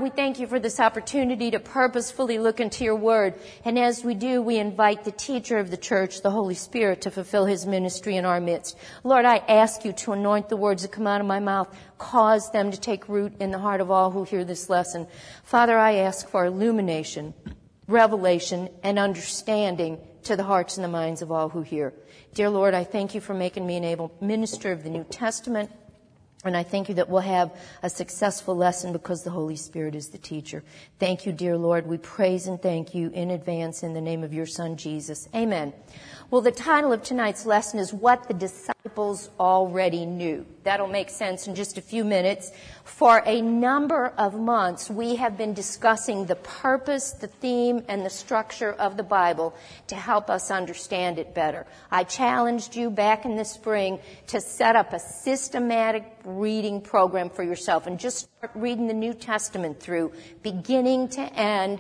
we thank you for this opportunity to purposefully look into your word. And as we do, we invite the teacher of the church, the Holy Spirit, to fulfill his ministry in our midst. Lord, I ask you to anoint the words that come out of my mouth. Cause them to take root in the heart of all who hear this lesson. Father, I ask for illumination, revelation, and understanding to the hearts and the minds of all who hear. Dear Lord, I thank you for making me an able minister of the New Testament. And I thank you that we'll have a successful lesson because the Holy Spirit is the teacher. Thank you, dear Lord. We praise and thank you in advance in the name of your Son, Jesus. Amen. Well, the title of tonight's lesson is What the Disciples Already Knew. That'll make sense in just a few minutes. For a number of months, we have been discussing the purpose, the theme, and the structure of the Bible to help us understand it better. I challenged you back in the spring to set up a systematic reading program for yourself and just start reading the New Testament through, beginning to end,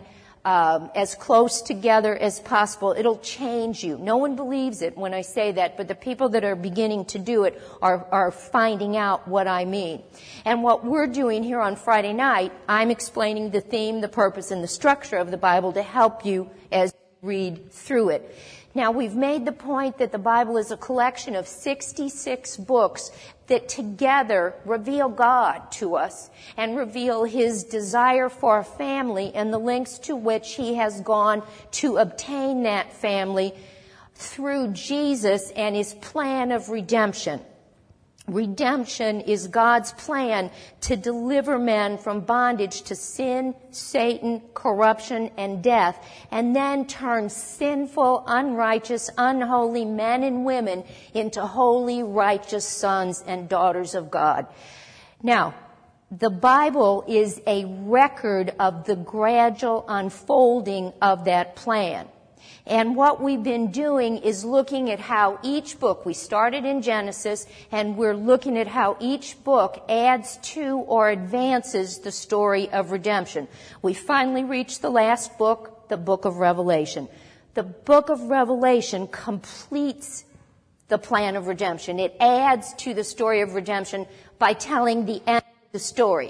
as close together as possible. It'll change you. No one believes it when I say that, but the people that are beginning to do it are finding out what I mean. And what we're doing here on Friday night, I'm explaining the theme, the purpose, and the structure of the Bible to help you as you read through it. Now, we've made the point that the Bible is a collection of 66 books that together reveal God to us and reveal his desire for a family and the lengths to which he has gone to obtain that family through Jesus and his plan of redemption. Redemption is God's plan to deliver men from bondage to sin, Satan, corruption, and death, and then turn sinful, unrighteous, unholy men and women into holy, righteous sons and daughters of God. Now, the Bible is a record of the gradual unfolding of that plan. And what we've been doing is looking at how each book, we started in Genesis, and we're looking at how each book adds to or advances the story of redemption. We finally reached the last book, the book of Revelation. The book of Revelation completes the plan of redemption. It adds to the story of redemption by telling the end of the story.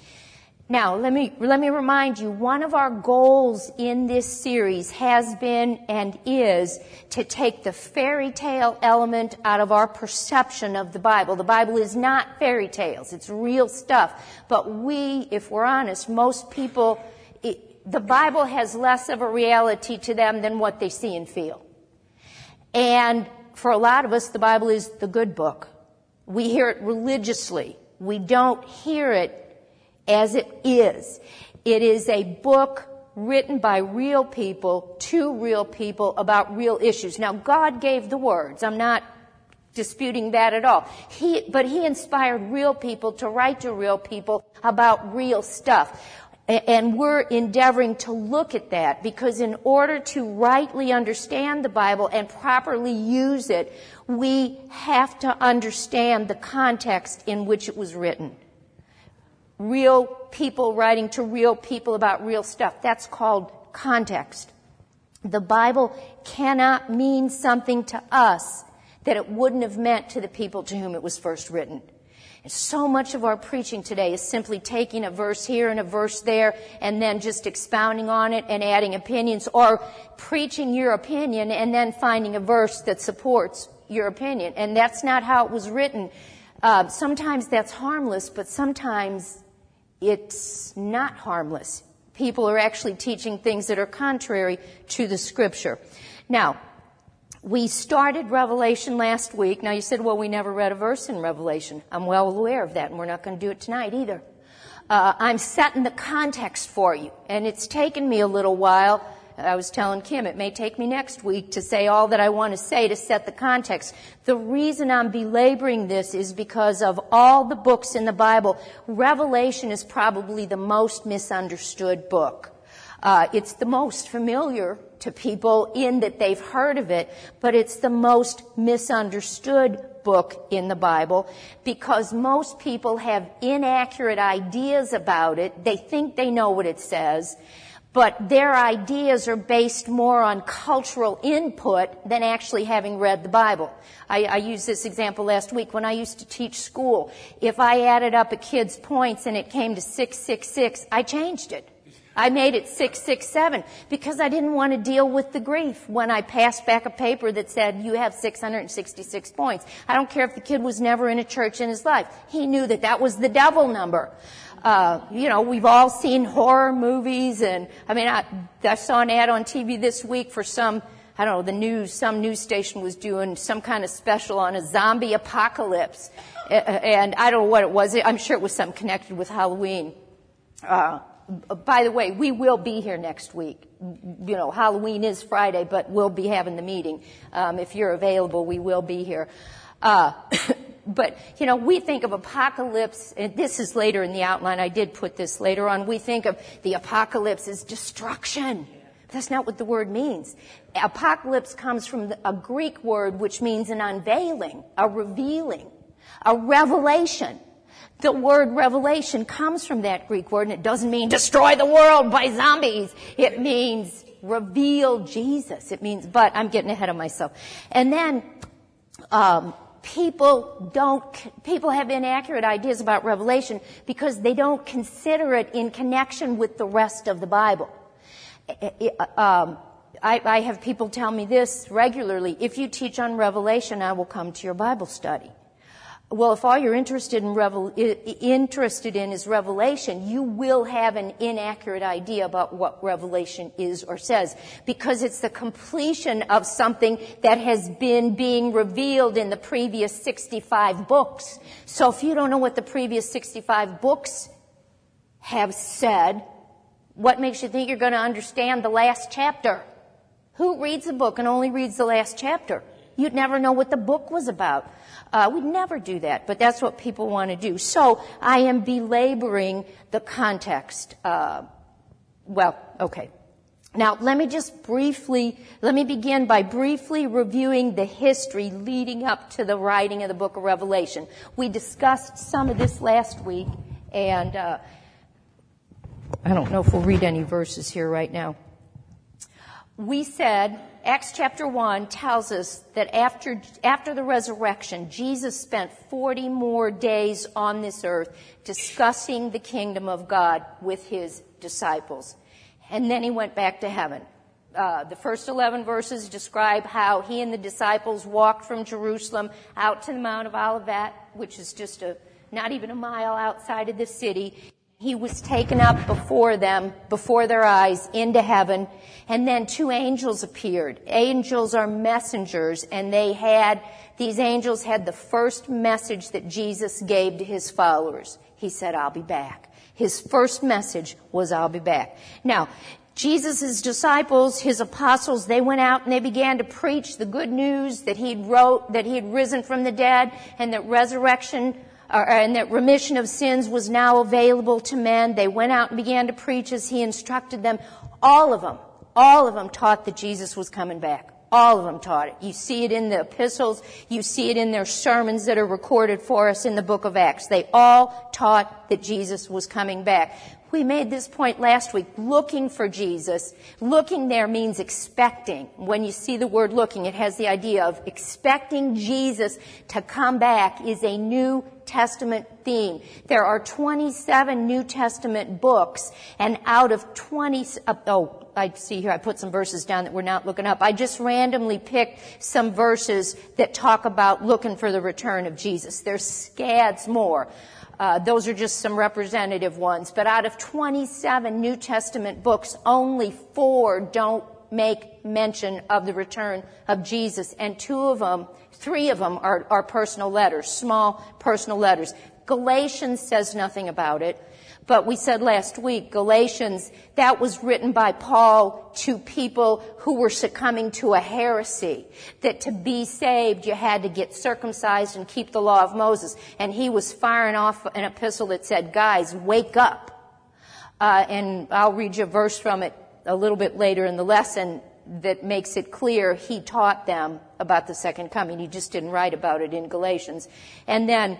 Now, let me remind you, one of our goals in this series has been and is to take the fairy tale element out of our perception of the Bible. The Bible is not fairy tales. It's real stuff. But we, if we're honest, most people, the Bible has less of a reality to them than what they see and feel. And for a lot of us, the Bible is the good book. We hear it religiously. We don't hear it as it is. It is a book written by real people to real people about real issues. Now, God gave the words. I'm not disputing that at all. But he inspired real people to write to real people about real stuff. And we're endeavoring to look at that because in order to rightly understand the Bible and properly use it, we have to understand the context in which it was written. Real people writing to real people about real stuff. That's called context. The Bible cannot mean something to us that it wouldn't have meant to the people to whom it was first written. And so much of our preaching today is simply taking a verse here and a verse there and then just expounding on it and adding opinions, or preaching your opinion and then finding a verse that supports your opinion. And that's not how it was written. Sometimes that's harmless, but sometimes it's not harmless. People are actually teaching things that are contrary to the Scripture. Now, we started Revelation last week. Now, you said, well, we never read a verse in Revelation. I'm well aware of that, and we're not going to do it tonight either. I'm setting the context for you, and it's taken me a little while. I was telling Kim, it may take me next week to say all that I want to say to set the context. The reason I'm belaboring this is because of all the books in the Bible, Revelation is probably the most misunderstood book. It's the most familiar to people in that they've heard of it, but it's the most misunderstood book in the Bible because most people have inaccurate ideas about it. They think they know what it says, But their ideas are based more on cultural input than actually having read the Bible. I used this example last week when I used to teach school. If I added up a kid's points and it came to 666, I changed it. I made it 667 because I didn't want to deal with the grief when I passed back a paper that said you have 666 points. I don't care if the kid was never in a church in his life. He knew that that was the devil number. We've all seen horror movies, and I saw an ad on TV this week for some news station was doing some kind of special on a zombie apocalypse, and I don't know what it was. I'm sure it was something connected with Halloween. By the way, we will be here next week. Halloween is Friday, but we'll be having the meeting. If you're available, we will be here. But, we think of apocalypse, and this is later in the outline, I did put this later on, we think of the apocalypse as destruction. That's not what the word means. Apocalypse comes from a Greek word which means an unveiling, a revealing, a revelation. The word revelation comes from that Greek word, and it doesn't mean destroy the world by zombies. It means reveal Jesus. But I'm getting ahead of myself. And then, people have inaccurate ideas about Revelation because they don't consider it in connection with the rest of the Bible. I have people tell me this regularly: if you teach on Revelation, I will come to your Bible study. Well, if all you're interested in is Revelation, you will have an inaccurate idea about what Revelation is or says, because it's the completion of something that has been being revealed in the previous 65 books. So if you don't know what the previous 65 books have said, what makes you think you're going to understand the last chapter? Who reads a book and only reads the last chapter? You'd never know what the book was about. We'd never do that, but that's what people want to do. So I am belaboring the context. Okay. Now, let me begin by briefly reviewing the history leading up to the writing of the book of Revelation. We discussed some of this last week, and I don't know if we'll read any verses here right now. We said Acts chapter 1 tells us that after the resurrection, Jesus spent 40 more days on this earth discussing the kingdom of God with his disciples. And then he went back to heaven. The first 11 verses describe how he and the disciples walked from Jerusalem out to the Mount of Olivet, which is just not even a mile outside of the city. He was taken up before them, before their eyes, into heaven. And then 2 angels appeared. Angels are messengers, and these angels had the first message that Jesus gave to his followers. He said, I'll be back. His first message was, I'll be back. Now, Jesus' disciples, his apostles, they went out and they began to preach the good news that he had risen from the dead, and that and that remission of sins was now available to men. They went out and began to preach as he instructed them. All of them taught that Jesus was coming back. All of them taught it. You see it in the epistles. You see it in their sermons that are recorded for us in the book of Acts. They all taught that Jesus was coming back. We made this point last week, looking for Jesus. Looking there means expecting. When you see the word looking, it has the idea of expecting Jesus to come back is a New Testament theme. There are 27 New Testament books, and out of I see here I put some verses down that we're not looking up. I just randomly picked some verses that talk about looking for the return of Jesus. There's scads more. Those are just some representative ones. But out of 27 New Testament books, only 4 don't make mention of the return of Jesus. And 3 of them are personal letters, small personal letters. Galatians says nothing about it. But we said last week, Galatians, that was written by Paul to people who were succumbing to a heresy, that to be saved you had to get circumcised and keep the law of Moses. And he was firing off an epistle that said, guys, wake up. And I'll read you a verse from it a little bit later in the lesson that makes it clear he taught them about the second coming. He just didn't write about it in Galatians. And then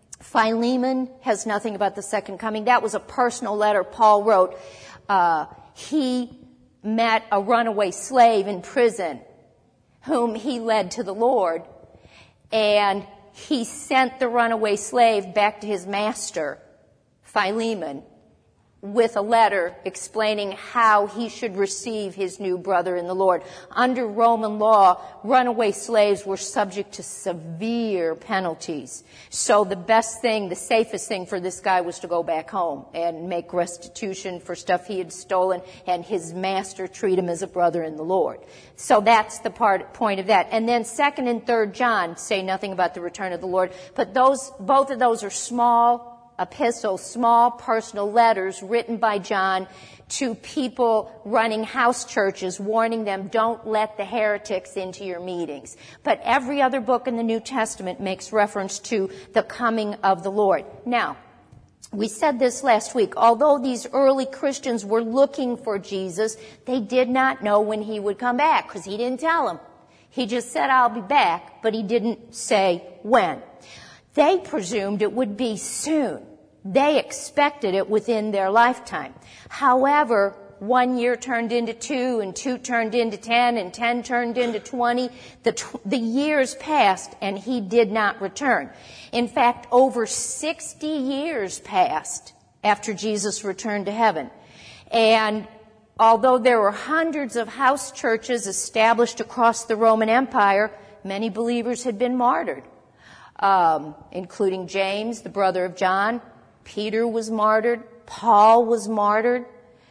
Philemon has nothing about the second coming. That was a personal letter Paul wrote. he met a runaway slave in prison whom he led to the Lord, and he sent the runaway slave back to his master, Philemon, with a letter explaining how he should receive his new brother in the Lord. Under Roman law, runaway slaves were subject to severe penalties. So the best thing, the safest thing for this guy was to go back home and make restitution for stuff he had stolen, and his master treat him as a brother in the Lord. So that's the point of that. And then 2nd and 3rd John say nothing about the return of the Lord, but both of those are small epistles, small personal letters written by John to people running house churches, warning them, don't let the heretics into your meetings. But every other book in the New Testament makes reference to the coming of the Lord. Now, we said this last week. Although these early Christians were looking for Jesus, they did not know when he would come back, because he didn't tell them. He just said, I'll be back, but he didn't say when. They presumed it would be soon. They expected it within their lifetime. However, 1 year turned into 2, and 2 turned into 10, and 10 turned into 20. The years passed, and he did not return. In fact, over 60 years passed after Jesus returned to heaven. And although there were hundreds of house churches established across the Roman Empire, many believers had been martyred. Including James, the brother of John. Peter was martyred. Paul was martyred.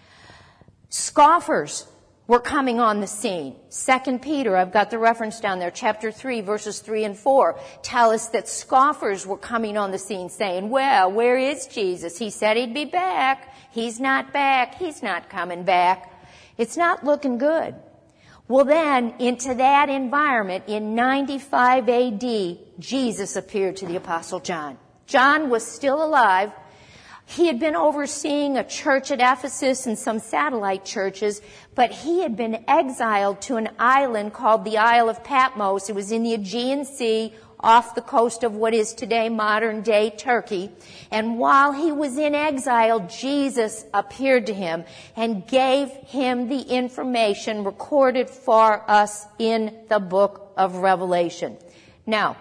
Scoffers were coming on the scene. 2 Peter, I've got the reference down there, chapter 3, verses 3 and 4, tell us that scoffers were coming on the scene saying, well, where is Jesus? He said he'd be back. He's not back. He's not coming back. It's not looking good. Well, then, into that environment, in 95 AD, Jesus appeared to the Apostle John. John was still alive. He had been overseeing a church at Ephesus and some satellite churches, but he had been exiled to an island called the Isle of Patmos. It was in the Aegean Sea, off the coast of what is today modern-day Turkey. And while he was in exile, Jesus appeared to him and gave him the information recorded for us in the book of Revelation. Now,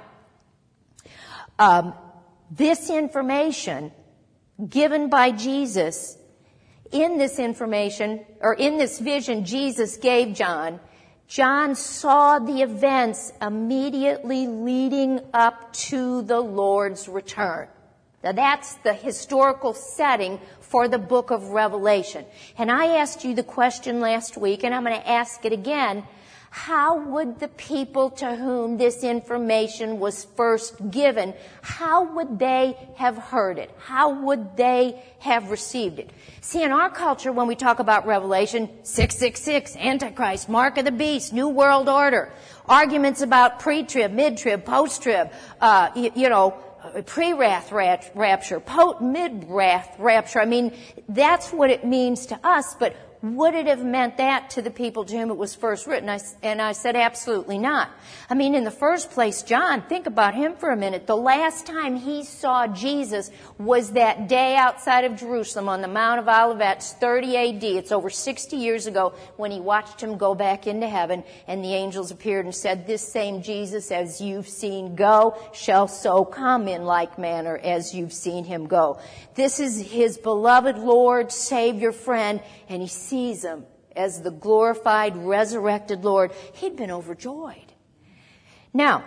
this information given by Jesus, in this information, or in this vision Jesus gave John, John saw the events immediately leading up to the Lord's return. Now that's the historical setting for the book of Revelation. And I asked you the question last week, and I'm going to ask it again. How would the people to whom this information was first given, how would they have heard it? How would they have received it? See, in our culture, when we talk about Revelation, 666, Antichrist, Mark of the Beast, New World Order, arguments about pre-trib, mid-trib, post-trib, pre-wrath rapture, mid-wrath rapture. I mean, that's what it means to us, but would it have meant that to the people to whom it was first written? And I said, absolutely not. I mean, in the first place, John, think about him for a minute. The last time he saw Jesus was that day outside of Jerusalem on the Mount of Olivet, 30 AD. It's over 60 years ago when he watched him go back into heaven, and the angels appeared and said, this same Jesus as you've seen go shall so come in like manner as you've seen him go. This is his beloved Lord, Savior, friend, and he sees him as the glorified, resurrected Lord. He'd been overjoyed. Now,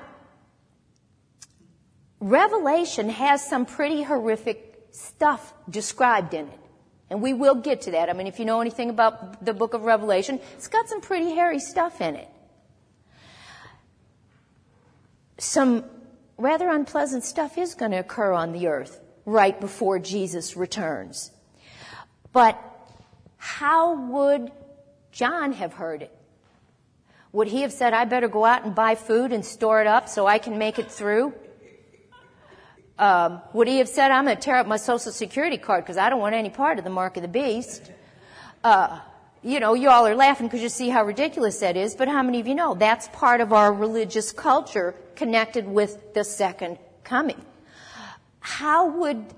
Revelation has some pretty horrific stuff described in it. And we will get to that. I mean, if you know anything about the book of Revelation, it's got some pretty hairy stuff in it. Some rather unpleasant stuff is going to occur on the earth right before Jesus returns. But how would John have heard it? Would he have said, I better go out and buy food and store it up so I can make it through? Would he have said, I'm going to tear up my Social Security card because I don't want any part of the mark of the beast? You all are laughing because you see how ridiculous that is, but how many of you know that's part of our religious culture connected with the second coming? How would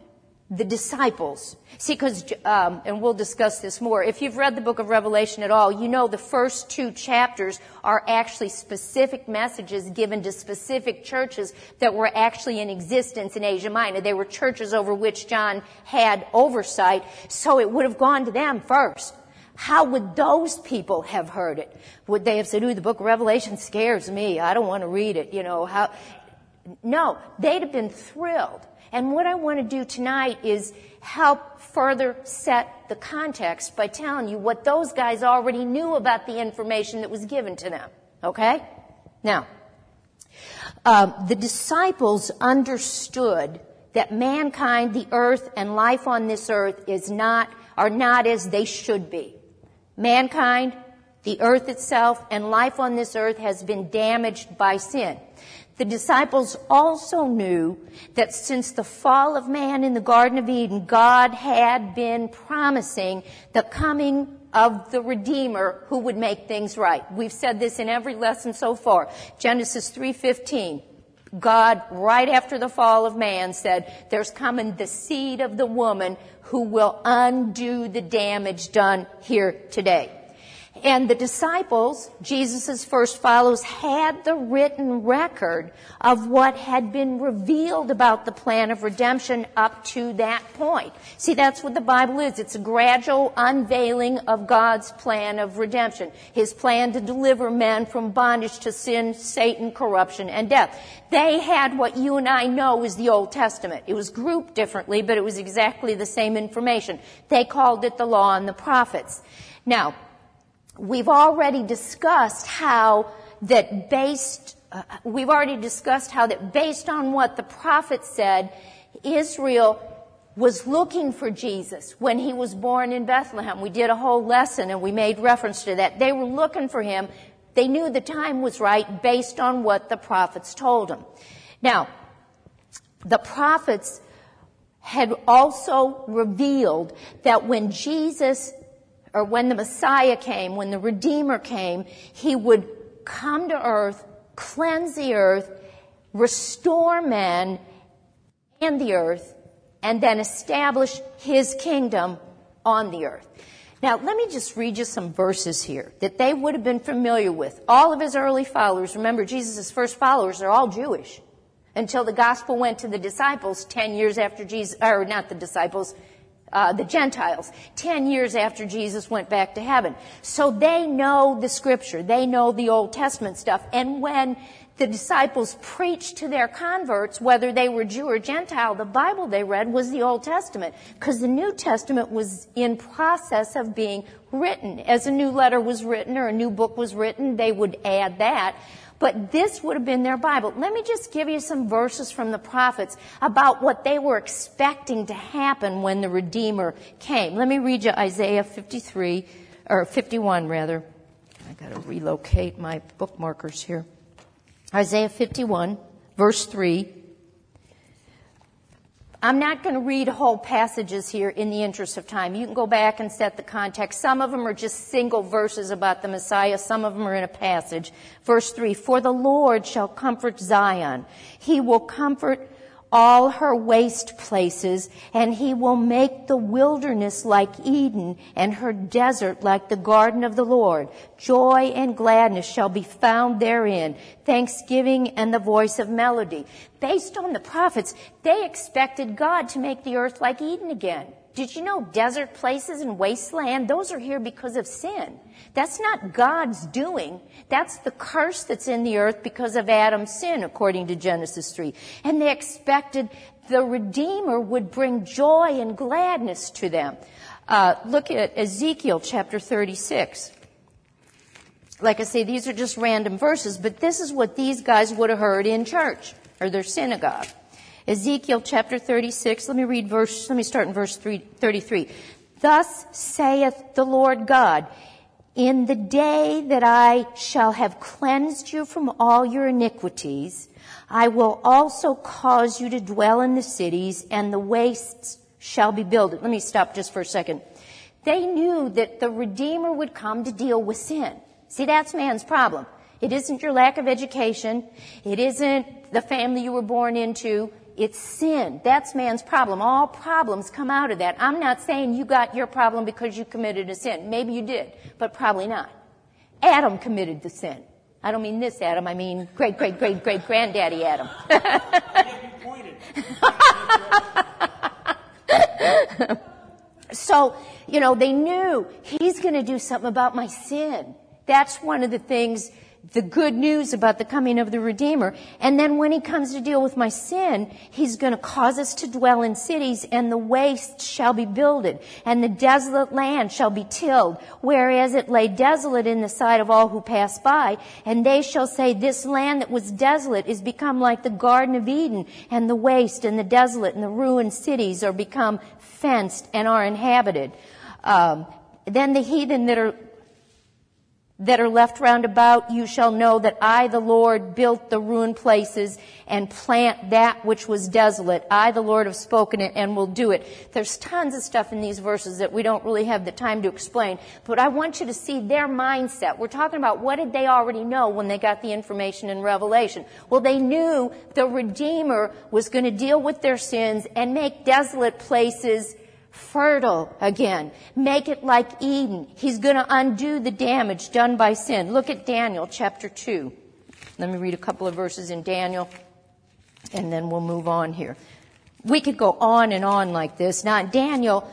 the disciples. See, because, and we'll discuss this more, if you've read the book of Revelation at all, you know the first 2 chapters are actually specific messages given to specific churches that were actually in existence in Asia Minor. They were churches over which John had oversight, so it would have gone to them first. How would those people have heard it? Would they have said, ooh, the book of Revelation scares me, I don't want to read it, No, they'd have been thrilled. And what I want to do tonight is help further set the context by telling you what those guys already knew about the information that was given to them. Okay? Now, the disciples understood that mankind, the earth, and life on this earth are not as they should be. Mankind, the earth itself, and life on this earth has been damaged by sin. The disciples also knew that since the fall of man in the Garden of Eden, God had been promising the coming of the Redeemer who would make things right. We've said this in every lesson so far. Genesis 3:15. God, right after the fall of man, said, there's coming the seed of the woman who will undo the damage done here today. And the disciples, Jesus' first followers, had the written record of what had been revealed about the plan of redemption up to that point. See, that's what the Bible is. It's a gradual unveiling of God's plan of redemption. His plan to deliver men from bondage to sin, Satan, corruption, and death. They had what you and I know is the Old Testament. It was grouped differently, but it was exactly the same information. They called it the Law and the Prophets. Now, we've already discussed how that based on what the prophet said, Israel was looking for Jesus when he was born in Bethlehem. We did a whole lesson and we made reference to that. They were looking for him. They knew the time was right based on what the prophets told them. Now, the prophets had also revealed that when the Messiah came, when the Redeemer came, he would come to earth, cleanse the earth, restore men and the earth, and then establish his kingdom on the earth. Now, let me just read you some verses here that they would have been familiar with. All of his early followers, remember, Jesus' first followers are all Jewish until the gospel went to the disciples 10 years after Jesus, or not the disciples, the Gentiles, 10 years after Jesus went back to heaven. So they know the scripture. They know the Old Testament stuff. And when the disciples preached to their converts, whether they were Jew or Gentile, the Bible they read was the Old Testament, because the New Testament was in process of being written. As a new letter was written or a new book was written, they would add that. But this would have been their Bible. Let me just give you some verses from the prophets about what they were expecting to happen when the Redeemer came. Let me read you Isaiah 51 rather. I got to relocate my bookmarkers here. Isaiah 51, verse 3. I'm not going to read whole passages here in the interest of time. You can go back and set the context. Some of them are just single verses about the Messiah. Some of them are in a passage. Verse 3, for the Lord shall comfort Zion. He will comfort all her waste places, and he will make the wilderness like Eden and her desert like the garden of the Lord. Joy and gladness shall be found therein, thanksgiving and the voice of melody. Based on the prophets, they expected God to make the earth like Eden again. Did you know desert places and wasteland, those are here because of sin? That's not God's doing. That's the curse that's in the earth because of Adam's sin, according to Genesis 3. And they expected the Redeemer would bring joy and gladness to them. Look at Ezekiel chapter 36. Like I say, these are just random verses, but this is what these guys would have heard in church or their synagogue. Ezekiel chapter 36, let me start in verse 33. Thus saith the Lord God, in the day that I shall have cleansed you from all your iniquities, I will also cause you to dwell in the cities, and the wastes shall be builded. Let me stop just for a second. They knew that the Redeemer would come to deal with sin. See, that's man's problem. It isn't your lack of education. It isn't the family you were born into. It's sin. That's man's problem. All problems come out of that. I'm not saying you got your problem because you committed a sin. Maybe you did, but probably not. Adam committed the sin. I don't mean this Adam. I mean great-great-great-great-granddaddy Adam. So, they knew he's going to do something about my sin. That's one of the things, the good news about the coming of the Redeemer. And then when he comes to deal with my sin, he's going to cause us to dwell in cities, and the waste shall be builded, and the desolate land shall be tilled, whereas it lay desolate in the sight of all who pass by. And they shall say, this land that was desolate is become like the Garden of Eden, and the waste and the desolate and the ruined cities are become fenced and are inhabited. Then the heathen that are left round about, you shall know that I, the Lord, built the ruined places and plant that which was desolate. I, the Lord, have spoken it and will do it. There's tons of stuff in these verses that we don't really have the time to explain, but I want you to see their mindset. We're talking about what did they already know when they got the information in Revelation? Well, they knew the Redeemer was going to deal with their sins and make desolate places fertile again. Make it like Eden. He's going to undo the damage done by sin. Look at Daniel chapter 2. Let me read a couple of verses in Daniel, and then we'll move on here. We could go on and on like this. Now, Daniel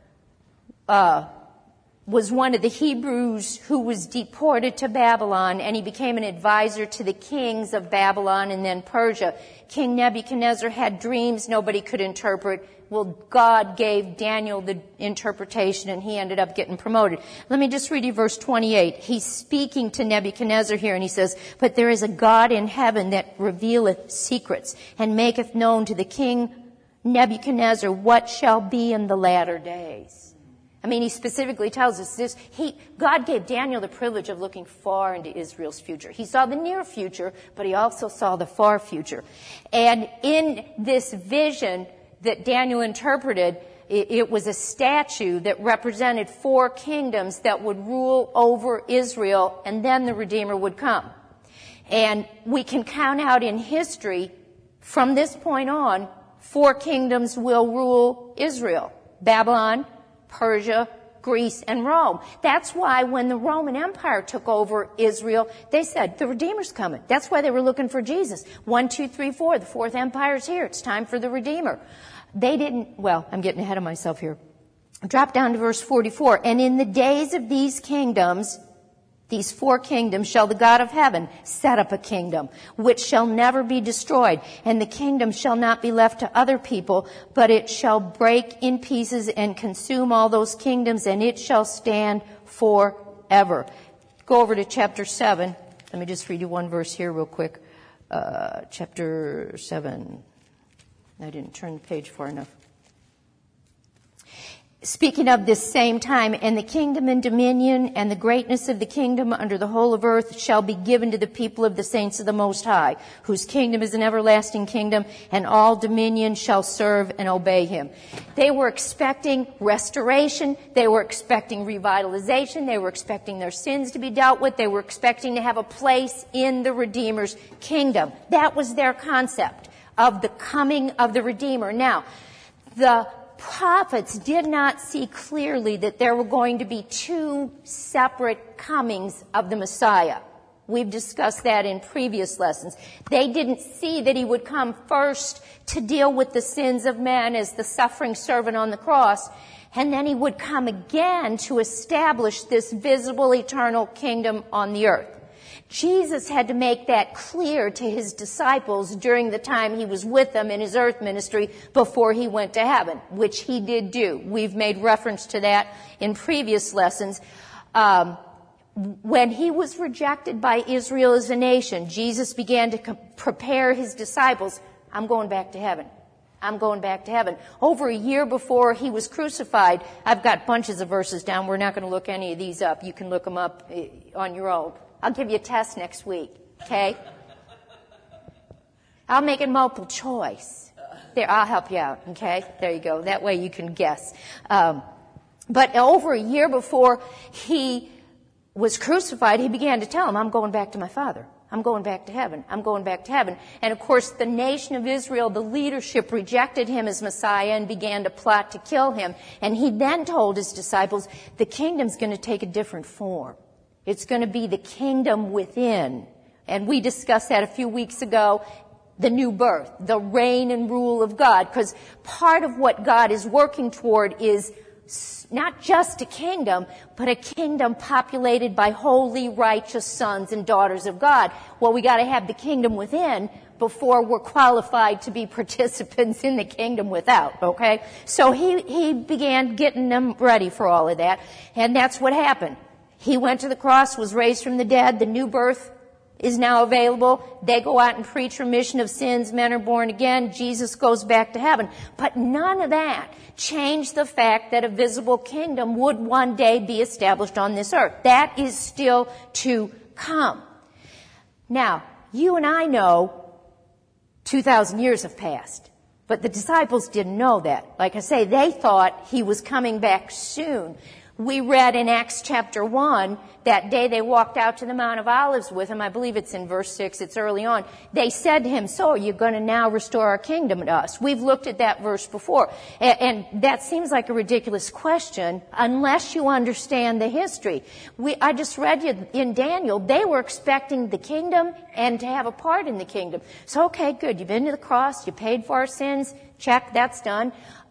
was one of the Hebrews who was deported to Babylon, and he became an advisor to the kings of Babylon and then Persia. King Nebuchadnezzar had dreams nobody could interpret. Well, God gave Daniel the interpretation, and he ended up getting promoted. Let me just read you verse 28. He's speaking to Nebuchadnezzar here, and he says, but there is a God in heaven that revealeth secrets, and maketh known to the king Nebuchadnezzar what shall be in the latter days. I mean, he specifically tells us this. God gave Daniel the privilege of looking far into Israel's future. He saw the near future, but he also saw the far future. And in this vision that Daniel interpreted, it was a statue that represented 4 kingdoms that would rule over Israel, and then the Redeemer would come. And we can count out in history, from this point on, 4 kingdoms will rule Israel: Babylon, Persia, Greece, and Rome. That's why when the Roman Empire took over Israel, they said, the Redeemer's coming. That's why they were looking for Jesus. 1, 2, 3, 4, the 4th Empire's here. It's time for the Redeemer. They didn't, well, I'm getting ahead of myself here. Drop down to verse 44. And in the days of these kingdoms, these 4 kingdoms, shall the God of heaven set up a kingdom, which shall never be destroyed. And the kingdom shall not be left to other people, but it shall break in pieces and consume all those kingdoms, and it shall stand forever. Go over to chapter 7. Let me just read you one verse here real quick. Chapter 7. I didn't turn the page far enough. Speaking of this same time, and the kingdom and dominion and the greatness of the kingdom under the whole of earth shall be given to the people of the saints of the Most High, whose kingdom is an everlasting kingdom, and all dominion shall serve and obey him. They were expecting restoration. They were expecting revitalization. They were expecting their sins to be dealt with. They were expecting to have a place in the Redeemer's kingdom. That was their concept of the coming of the Redeemer. Now, the prophets did not see clearly that there were going to be 2 separate comings of the Messiah. We've discussed that in previous lessons. They didn't see that he would come first to deal with the sins of men as the suffering servant on the cross, and then he would come again to establish this visible eternal kingdom on the earth. Jesus had to make that clear to his disciples during the time he was with them in his earth ministry before he went to heaven, which he did do. We've made reference to that in previous lessons. When he was rejected by Israel as a nation, Jesus began to prepare his disciples. I'm going back to heaven. I'm going back to heaven. Over a year before he was crucified, I've got bunches of verses down. We're not going to look any of these up. You can look them up on your own. I'll give you a test next week, okay? I'll make it multiple choice. There, I'll help you out, okay? There you go. That way you can guess. But over a year before he was crucified, he began to tell them, I'm going back to my Father. I'm going back to heaven. I'm going back to heaven. And of course, the nation of Israel, the leadership rejected him as Messiah and began to plot to kill him. And he then told his disciples, the kingdom's going to take a different form. It's going to be the kingdom within. And we discussed that a few weeks ago. The new birth, the reign and rule of God. Because part of what God is working toward is not just a kingdom, but a kingdom populated by holy, righteous sons and daughters of God. Well, we got to have the kingdom within before we're qualified to be participants in the kingdom without, okay? So he began getting them ready for all of that, and that's what happened. He went to the cross, was raised from the dead, the new birth is now available. They go out and preach remission of sins. Men are born again. Jesus goes back to heaven. But none of that changed the fact that a visible kingdom would one day be established on this earth. That is still to come. Now, you and I know 2,000 years have passed. But the disciples didn't know that. Like I say, they thought he was coming back soon. We read in Acts chapter 1, that day they walked out to the Mount of Olives with him. I believe it's in verse 6. It's early on. They said to him, so you're going to now restore our kingdom to us. We've looked at that verse before. And that seems like a ridiculous question unless you understand the history. I just read you in Daniel, they were expecting the kingdom and to have a part in the kingdom. So, okay, good. You've been to the cross. You paid for our sins. Check, that's done.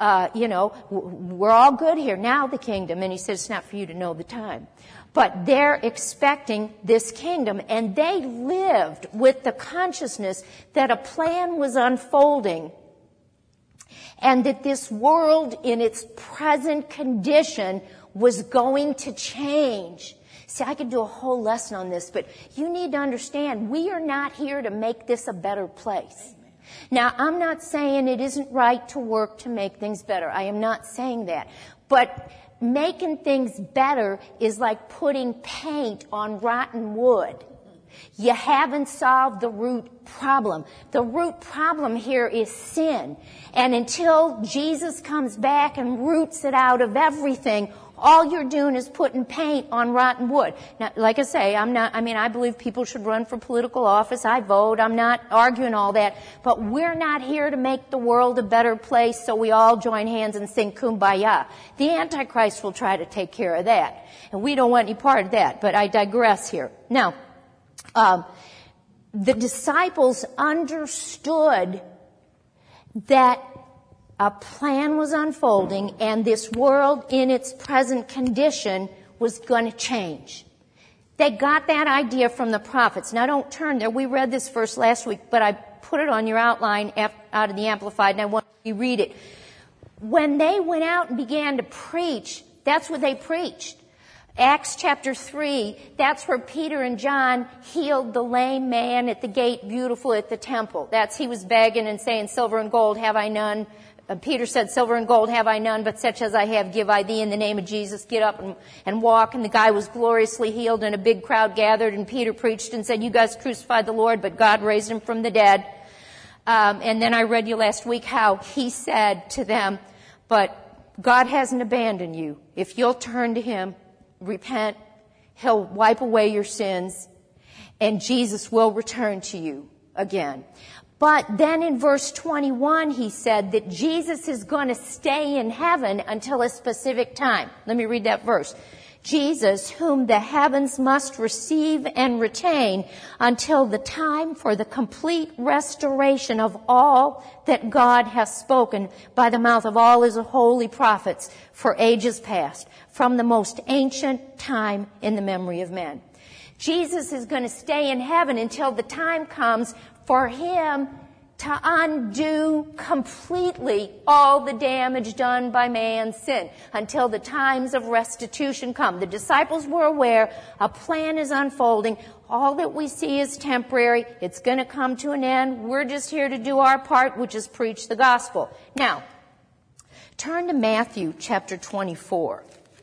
We're all good here. Now the kingdom. And he says, it's not for you to know the time. But they're expecting this kingdom, and they lived with the consciousness that a plan was unfolding and that this world in its present condition was going to change. See, I could do a whole lesson on this, but you need to understand we are not here to make this a better place. Now, I'm not saying it isn't right to work to make things better. I am not saying that. But making things better is like putting paint on rotten wood. You haven't solved the root problem. The root problem here is sin. And until Jesus comes back and roots it out of everything, all you're doing is putting paint on rotten wood. Now, like I say, I believe people should run for political office. I vote. I'm not arguing all that. But we're not here to make the world a better place so we all join hands and sing Kumbaya. The Antichrist will try to take care of that. And we don't want any part of that. But I digress here. Now, the disciples understood that a plan was unfolding and this world in its present condition was going to change. They got that idea from the prophets. Now don't turn there. We read this verse last week, but I put it on your outline out of the Amplified and I want you to read it. When they went out and began to preach, that's what they preached. Acts chapter 3, that's where Peter and John healed the lame man at the gate beautiful at the temple. He was begging and saying, silver and gold have I none. Peter said, silver and gold have I none, but such as I have give I thee in the name of Jesus. Get up and walk. And the guy was gloriously healed and a big crowd gathered and Peter preached and said, you guys crucified the Lord, but God raised him from the dead. And then I read you last week how he said to them, but God hasn't abandoned you. If you'll turn to him, repent, he'll wipe away your sins and Jesus will return to you again. But then in verse 21, he said that Jesus is going to stay in heaven until a specific time. Let me read that verse. Jesus, whom the heavens must receive and retain until the time for the complete restoration of all that God has spoken by the mouth of all his holy prophets for ages past, from the most ancient time in the memory of men. Jesus is going to stay in heaven until the time comes for him to undo completely all the damage done by man's sin until the times of restitution come. The disciples were aware a plan is unfolding. All that we see is temporary. It's going to come to an end. We're just here to do our part, which is preach the gospel. Now, turn to Matthew chapter 24.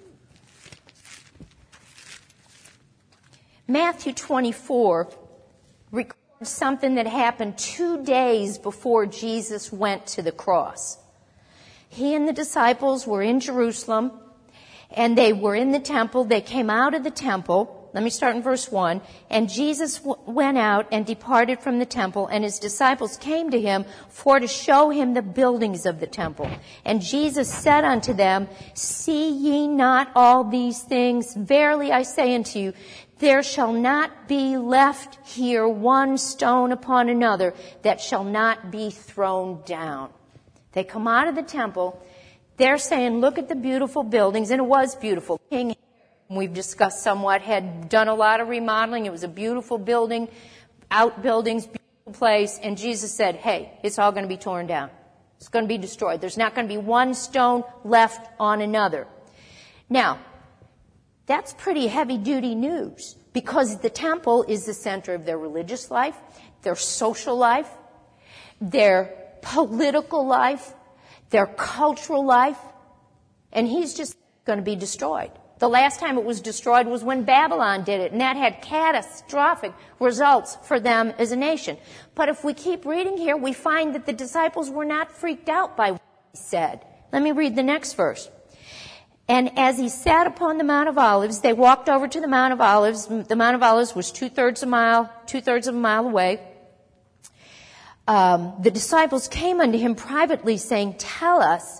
Matthew 24 records something that happened 2 days before Jesus went to the cross. He and the disciples were in Jerusalem, and they were in the temple. They came out of the temple, Let me start in verse 1. And Jesus went out and departed from the temple, and his disciples came to him for to show him the buildings of the temple. And Jesus said unto them, See ye not all these things? Verily I say unto you, there shall not be left here one stone upon another that shall not be thrown down. They come out of the temple. They're saying, look at the beautiful buildings. And it was beautiful. King, we've discussed somewhat, had done a lot of remodeling. It was a beautiful building, outbuildings, beautiful place. And Jesus said, hey, it's all going to be torn down. It's going to be destroyed. There's not going to be one stone left on another. Now, that's pretty heavy-duty news, because the temple is the center of their religious life, their social life, their political life, their cultural life, and he's just going to be destroyed. The last time it was destroyed was when Babylon did it, and that had catastrophic results for them as a nation. But if we keep reading here, we find that the disciples were not freaked out by what he said. Let me read the next verse. And as he sat upon the Mount of Olives, they walked over to the Mount of Olives. The Mount of Olives was two-thirds of a mile away. The disciples came unto him privately, saying, Tell us,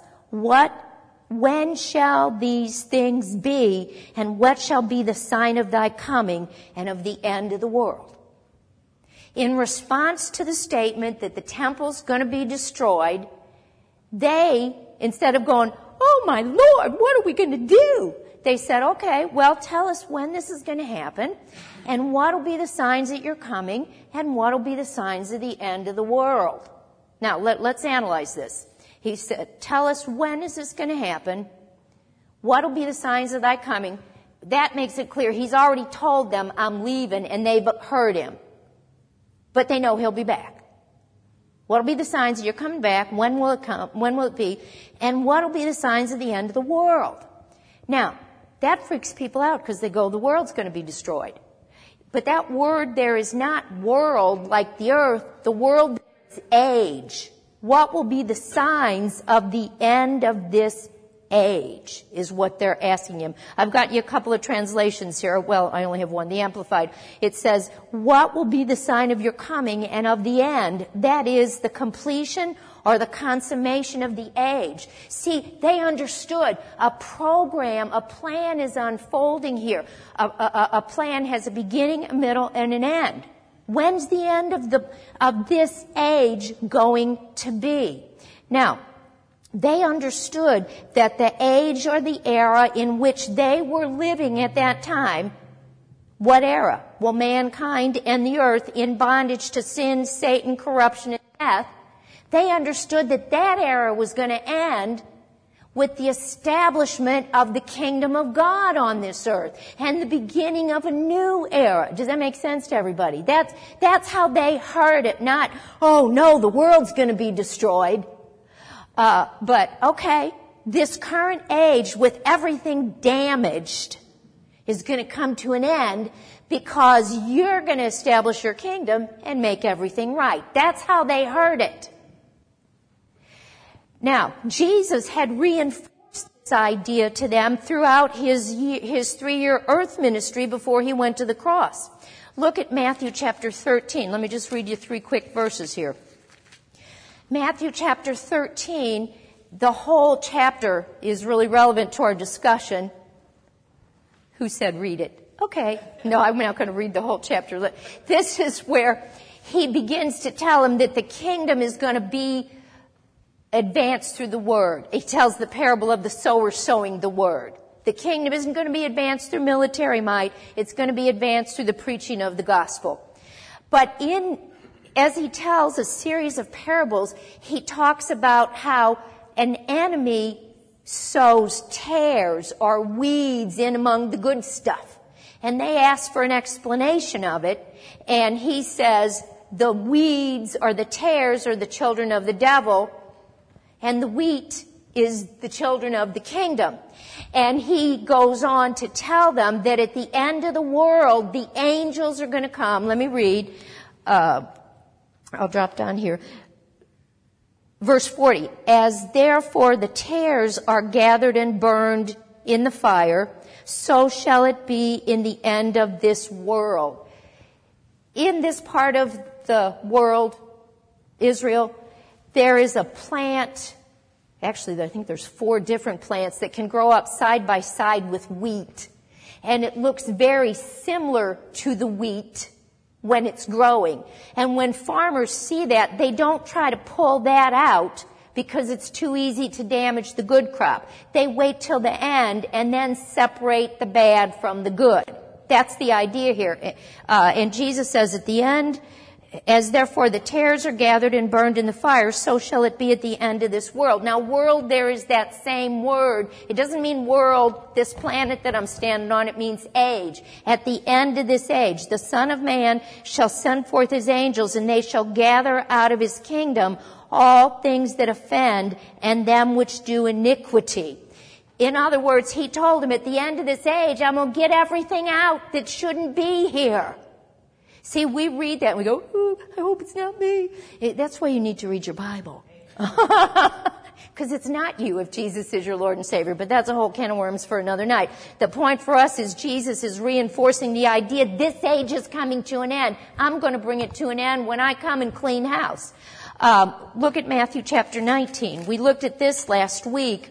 when shall these things be, and what shall be the sign of thy coming and of the end of the world? In response to the statement that the temple's going to be destroyed, they, instead of going, oh my Lord, what are we going to do? They said, okay, well, tell us when this is going to happen, and what will be the signs that you're coming, and what will be the signs of the end of the world. Now, let's analyze this. He said, tell us when is this going to happen, what will be the signs of thy coming. That makes it clear. He's already told them, I'm leaving, and they've heard him. But they know he'll be back. What will be the signs that you're coming back? When will it come? When will it be? And what will be the signs of the end of the world? Now, that freaks people out because they go, the world's going to be destroyed. But that word there is not world like the earth. The world is age. What will be the signs of the end of this age is what they're asking him. I've got you a couple of translations here. Well, I only have one, the Amplified. It says, what will be the sign of your coming and of the end? That is the completion or the consummation of the age. See, they understood a program, a plan is unfolding here. A plan has a beginning, a middle, and an end. When's the end of this age going to be? Now, they understood that the age or the era in which they were living at that time, what era? Well, mankind and the earth in bondage to sin, Satan, corruption, and death. They understood that that era was going to end with the establishment of the kingdom of God on this earth and the beginning of a new era. Does that make sense to everybody? That's how they heard it, not, oh no, the world's going to be destroyed. But okay, this current age with everything damaged is going to come to an end because you're going to establish your kingdom and make everything right. That's how they heard it. Now, Jesus had reinforced this idea to them throughout his 3-year earth ministry before he went to the cross. Look at Matthew chapter 13. Let me just read you 3 quick verses here. Matthew chapter 13, the whole chapter is really relevant to our discussion. Who said read it? Okay. No, I'm not going to read the whole chapter. This is where he begins to tell them that the kingdom is going to be advanced through the word. He tells the parable of the sower sowing the word. The kingdom isn't going to be advanced through military might. It's going to be advanced through the preaching of the gospel. But as he tells a series of parables, he talks about how an enemy sows tares or weeds in among the good stuff. And they ask for an explanation of it. And he says the weeds or the tares are the children of the devil, and the wheat is the children of the kingdom. And he goes on to tell them that at the end of the world, the angels are going to come. Let me read. I'll drop down here. Verse 40. As therefore the tares are gathered and burned in the fire, so shall it be in the end of this world. In this part of the world, Israel, there is a plant. Actually, I think there's 4 different plants that can grow up side by side with wheat. And it looks very similar to the wheat when it's growing. And when farmers see that, they don't try to pull that out because it's too easy to damage the good crop. They wait till the end and then separate the bad from the good. That's the idea here. And Jesus says at the end, as therefore the tares are gathered and burned in the fire, so shall it be at the end of this world. Now, world, there is that same word. It doesn't mean world, this planet that I'm standing on. It means age. At the end of this age, the Son of Man shall send forth his angels, and they shall gather out of his kingdom all things that offend and them which do iniquity. In other words, he told him, at the end of this age, I'm going to get everything out that shouldn't be here. See, we read that and we go, oh, I hope it's not me. That's why you need to read your Bible. Because it's not you if Jesus is your Lord and Savior, but that's a whole can of worms for another night. The point for us is Jesus is reinforcing the idea this age is coming to an end. I'm going to bring it to an end when I come and clean house. Look at Matthew chapter 19. We looked at this last week.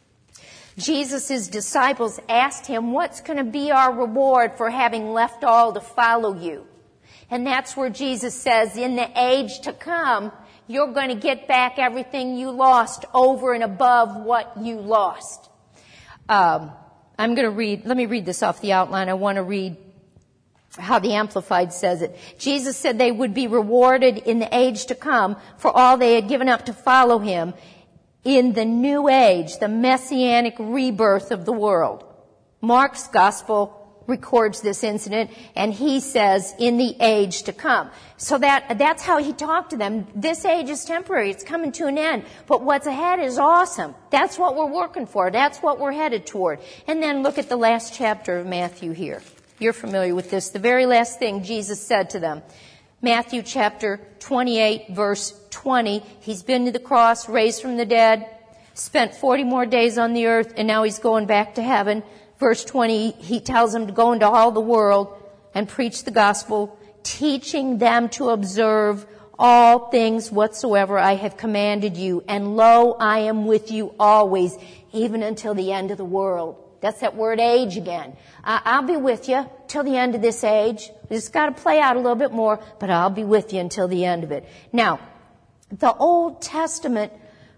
Jesus' disciples asked him, what's going to be our reward for having left all to follow you? And that's where Jesus says, in the age to come, you're going to get back everything you lost over and above what you lost. I'm going to let me read this off the outline. I want to read how the Amplified says it. Jesus said they would be rewarded in the age to come for all they had given up to follow him in the new age, the messianic rebirth of the world. Mark's gospel records this incident, and he says, in the age to come. So that's how he talked to them. This age is temporary. It's coming to an end. But what's ahead is awesome. That's what we're working for. That's what we're headed toward. And then look at the last chapter of Matthew here. You're familiar with this. The very last thing Jesus said to them. Matthew chapter 28, verse 20. He's been to the cross, raised from the dead, spent 40 more days on the earth, and now he's going back to heaven. Verse 20, he tells them to go into all the world and preach the gospel, teaching them to observe all things whatsoever I have commanded you. And lo, I am with you always, even until the end of the world. That's that word age again. I'll be with you till the end of this age. It's got to play out a little bit more, but I'll be with you until the end of it. Now, the Old Testament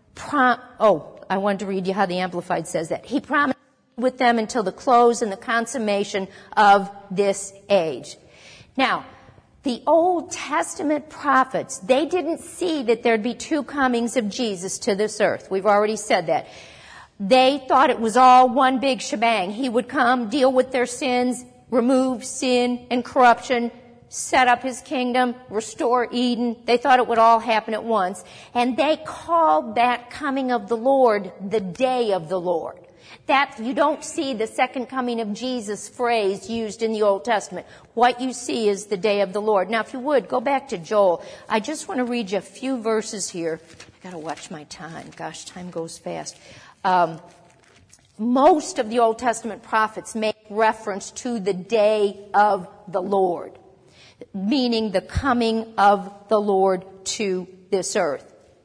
I wanted to read you how the Amplified says that. He promised with them until the close and the consummation of this age. Now, the Old Testament prophets, they didn't see that there'd be 2 comings of Jesus to this earth. We've already said that. They thought it was all one big shebang. He would come, deal with their sins, remove sin and corruption, set up his kingdom, restore Eden. They thought it would all happen at once. And they called that coming of the Lord the day of the Lord. That you don't see the second coming of Jesus phrase used in the Old Testament. What you see is the day of the Lord. Now, if you would, go back to Joel. I just want to read you a few verses here. I got to watch my time. Gosh, time goes fast. Most of the Old Testament prophets make reference to the day of the Lord, meaning the coming of the Lord to this earth.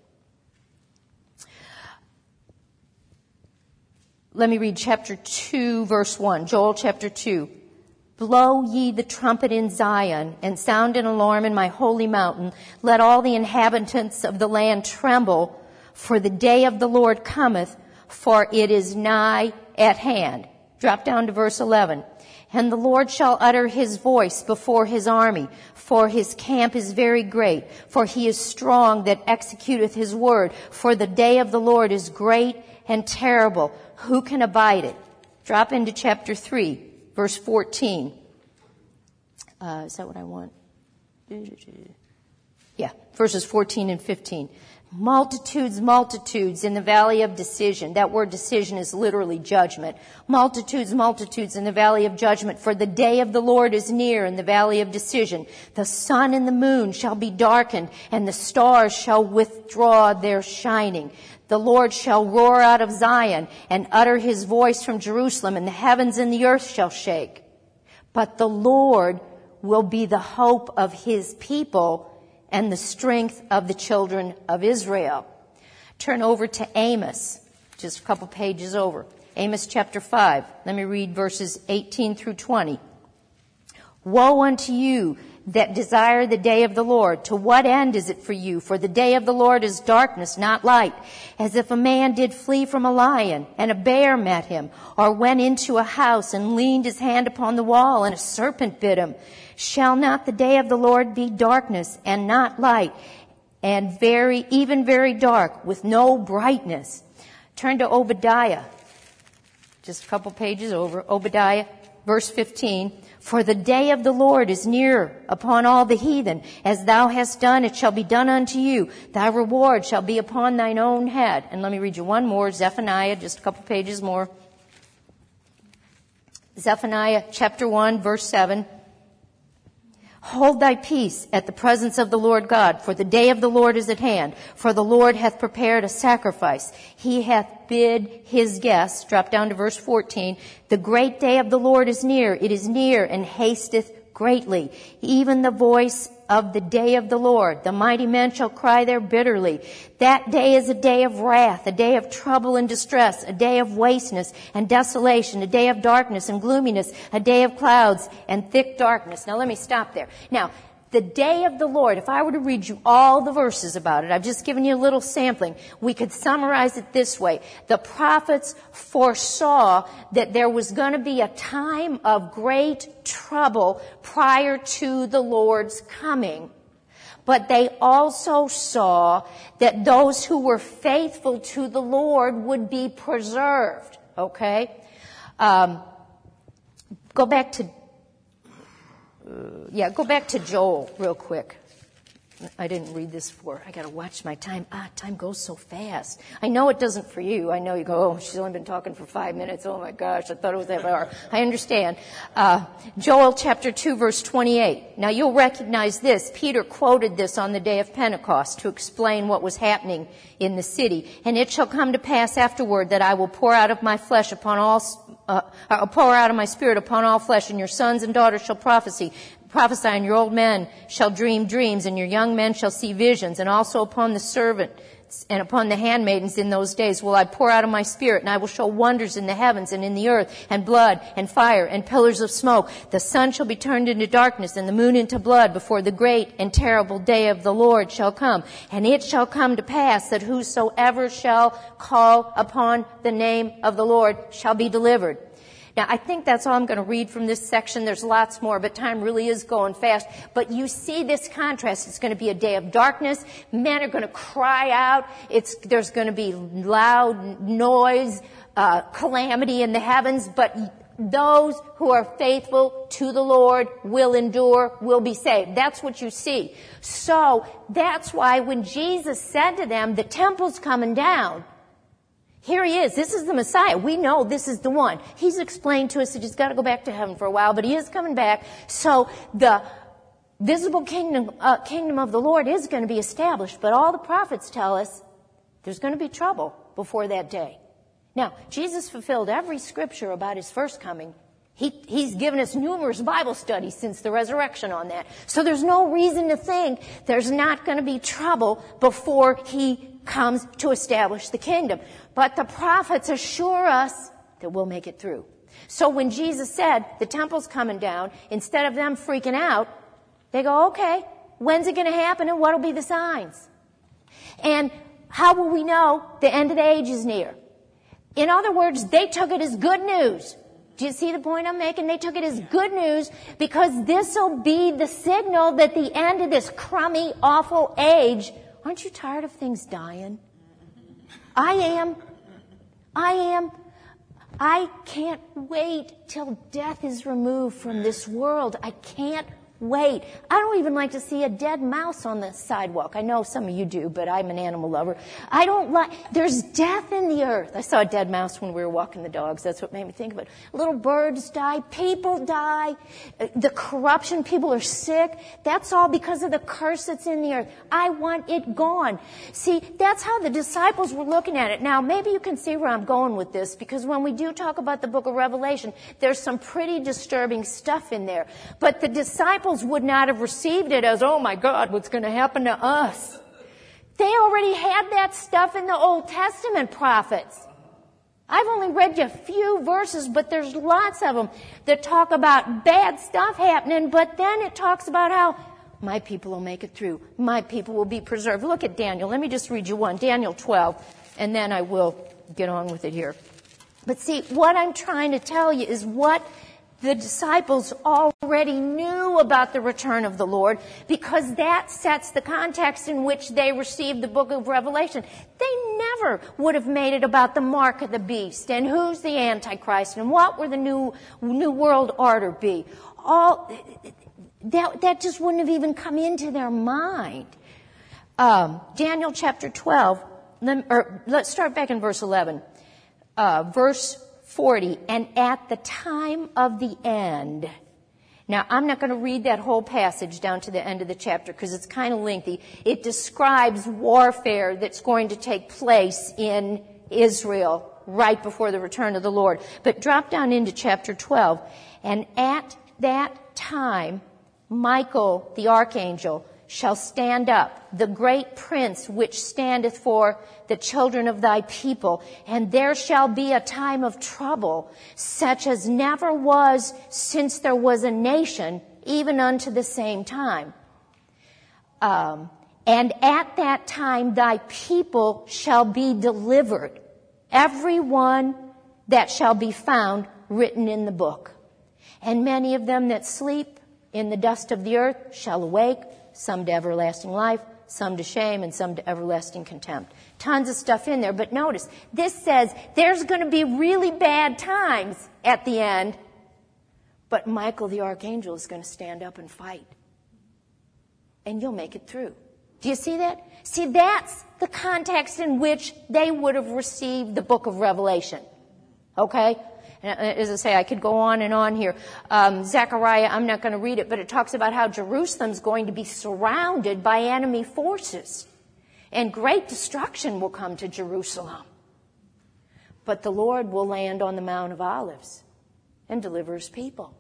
Let me read chapter 2, verse 1. Joel chapter 2. Blow ye the trumpet in Zion, and sound an alarm in my holy mountain. Let all the inhabitants of the land tremble, for the day of the Lord cometh, for it is nigh at hand. Drop down to verse 11. And the Lord shall utter his voice before his army, for his camp is very great, for he is strong that executeth his word. For the day of the Lord is great and terrible. Who can abide it? Drop into chapter 3, verse 14. Is that what I want? Yeah, verses 14 and 15. Multitudes, multitudes in the valley of decision. That word decision is literally judgment. Multitudes, multitudes in the valley of judgment. For the day of the Lord is near in the valley of decision. The sun and the moon shall be darkened, and the stars shall withdraw their shining. The Lord shall roar out of Zion and utter his voice from Jerusalem, and the heavens and the earth shall shake. But the Lord will be the hope of his people and the strength of the children of Israel. Turn over to Amos, just a couple pages over. Amos chapter 5. Let me read verses 18 through 20. Woe unto you that desire the day of the Lord. To what end is it for you? For the day of the Lord is darkness, not light. As if a man did flee from a lion, and a bear met him, or went into a house and leaned his hand upon the wall, and a serpent bit him. Shall not the day of the Lord be darkness, and not light, and even very dark, with no brightness? Turn to Obadiah. Just a couple pages over. Obadiah, verse 15. For the day of the Lord is near upon all the heathen. As thou hast done, it shall be done unto you. Thy reward shall be upon thine own head. And let me read you one more, Zephaniah, just a couple pages more. Zephaniah chapter 1, verse 7. Hold thy peace at the presence of the Lord God, for the day of the Lord is at hand. For the Lord hath prepared a sacrifice. He hath bid his guests, drop down to verse 14, the great day of the Lord is near. It is near and hasteth greatly. Even the voice of the day of the Lord. The mighty men shall cry there bitterly. That day is a day of wrath, a day of trouble and distress, a day of wasteness and desolation, a day of darkness and gloominess, a day of clouds and thick darkness. Now let me stop there. Now, the day of the Lord, if I were to read you all the verses about it, I've just given you a little sampling, we could summarize it this way. The prophets foresaw that there was going to be a time of great trouble prior to the Lord's coming. But they also saw that those who were faithful to the Lord would be preserved. Okay? Go back to Joel real quick. I didn't read this before. I got to watch my time. Time goes so fast. I know it doesn't for you. I know you go, oh, she's only been talking for 5 minutes. Oh my gosh, I thought it was that hour. I understand. Joel chapter 2 verse 28. Now you'll recognize this. Peter quoted this on the day of Pentecost to explain what was happening in the city. And it shall come to pass afterward that I will pour out of my flesh upon all I'll pour out of my spirit upon all flesh, and your sons and daughters shall prophesy, and your old men shall dream dreams, and your young men shall see visions, and also upon the servants and upon the handmaidens in those days will I pour out of my spirit, and I will show wonders in the heavens and in the earth, and blood and fire and pillars of smoke. The sun shall be turned into darkness and the moon into blood before the great and terrible day of the Lord shall come. And it shall come to pass that whosoever shall call upon the name of the Lord shall be delivered. Now, I think that's all I'm going to read from this section. There's lots more, but time really is going fast. But you see this contrast. It's going to be a day of darkness. Men are going to cry out. There's going to be loud noise, calamity in the heavens. But those who are faithful to the Lord will endure, will be saved. That's what you see. So that's why when Jesus said to them, the temple's coming down, here he is. This is the Messiah. We know this is the one. He's explained to us that he's got to go back to heaven for a while, but he is coming back. So the visible kingdom of the Lord is going to be established. But all the prophets tell us there's going to be trouble before that day. Now, Jesus fulfilled every scripture about his first coming. He's given us numerous Bible studies since the resurrection on that. So there's no reason to think there's not going to be trouble before he comes to establish the kingdom. But the prophets assure us that we'll make it through. So when Jesus said the temple's coming down, instead of them freaking out, they go, okay, when's it going to happen and what'll be the signs? And how will we know the end of the age is near? In other words, they took it as good news. Do you see the point I'm making? They took it as good news because this will be the signal that the end of this crummy, awful age. Aren't you tired of things dying? I am. I can't wait till death is removed from this world. I can't wait. I don't even like to see a dead mouse on the sidewalk. I know some of you do, but I'm an animal lover. I don't like, there's death in the earth. I saw a dead mouse when we were walking the dogs. That's what made me think of it. Little birds die. People die. The corruption. People are sick. That's all because of the curse that's in the earth. I want it gone. See, that's how the disciples were looking at it. Now, maybe you can see where I'm going with this, because when we do talk about the book of Revelation, there's some pretty disturbing stuff in there. But the disciples would not have received it as, oh my God, what's going to happen to us? They already had that stuff in the Old Testament prophets. I've only read you a few verses, but there's lots of them that talk about bad stuff happening, but then it talks about how my people will make it through. My people will be preserved. Look at Daniel. Let me just read you one. Daniel 12, and then I will get on with it here. But see, what I'm trying to tell you is what the disciples already knew about the return of the Lord, because that sets the context in which they received the book of Revelation. They never would have made it about the mark of the beast and who's the Antichrist and what will the new world order be. That just wouldn't have even come into their mind. Daniel chapter 12, let's start back in verse 11. Verse 40, and at the time of the end. Now, I'm not going to read that whole passage down to the end of the chapter because it's kind of lengthy. It describes warfare that's going to take place in Israel right before the return of the Lord. But drop down into chapter 12. And at that time, Michael, the archangel, shall stand up, the great prince which standeth for the children of thy people, and there shall be a time of trouble, such as never was since there was a nation, even unto the same time. And at that time thy people shall be delivered, every one that shall be found written in the book. And many of them that sleep in the dust of the earth shall awake, some to everlasting life, some to shame, and some to everlasting contempt. Tons of stuff in there, but notice, this says there's going to be really bad times at the end, but Michael the archangel is going to stand up and fight. And you'll make it through. Do you see that? See, that's the context in which they would have received the book of Revelation. Okay? And as I say, I could go on and on here. Zechariah, I'm not going to read it, but it talks about how Jerusalem's going to be surrounded by enemy forces. And great destruction will come to Jerusalem. But the Lord will land on the Mount of Olives and deliver his people.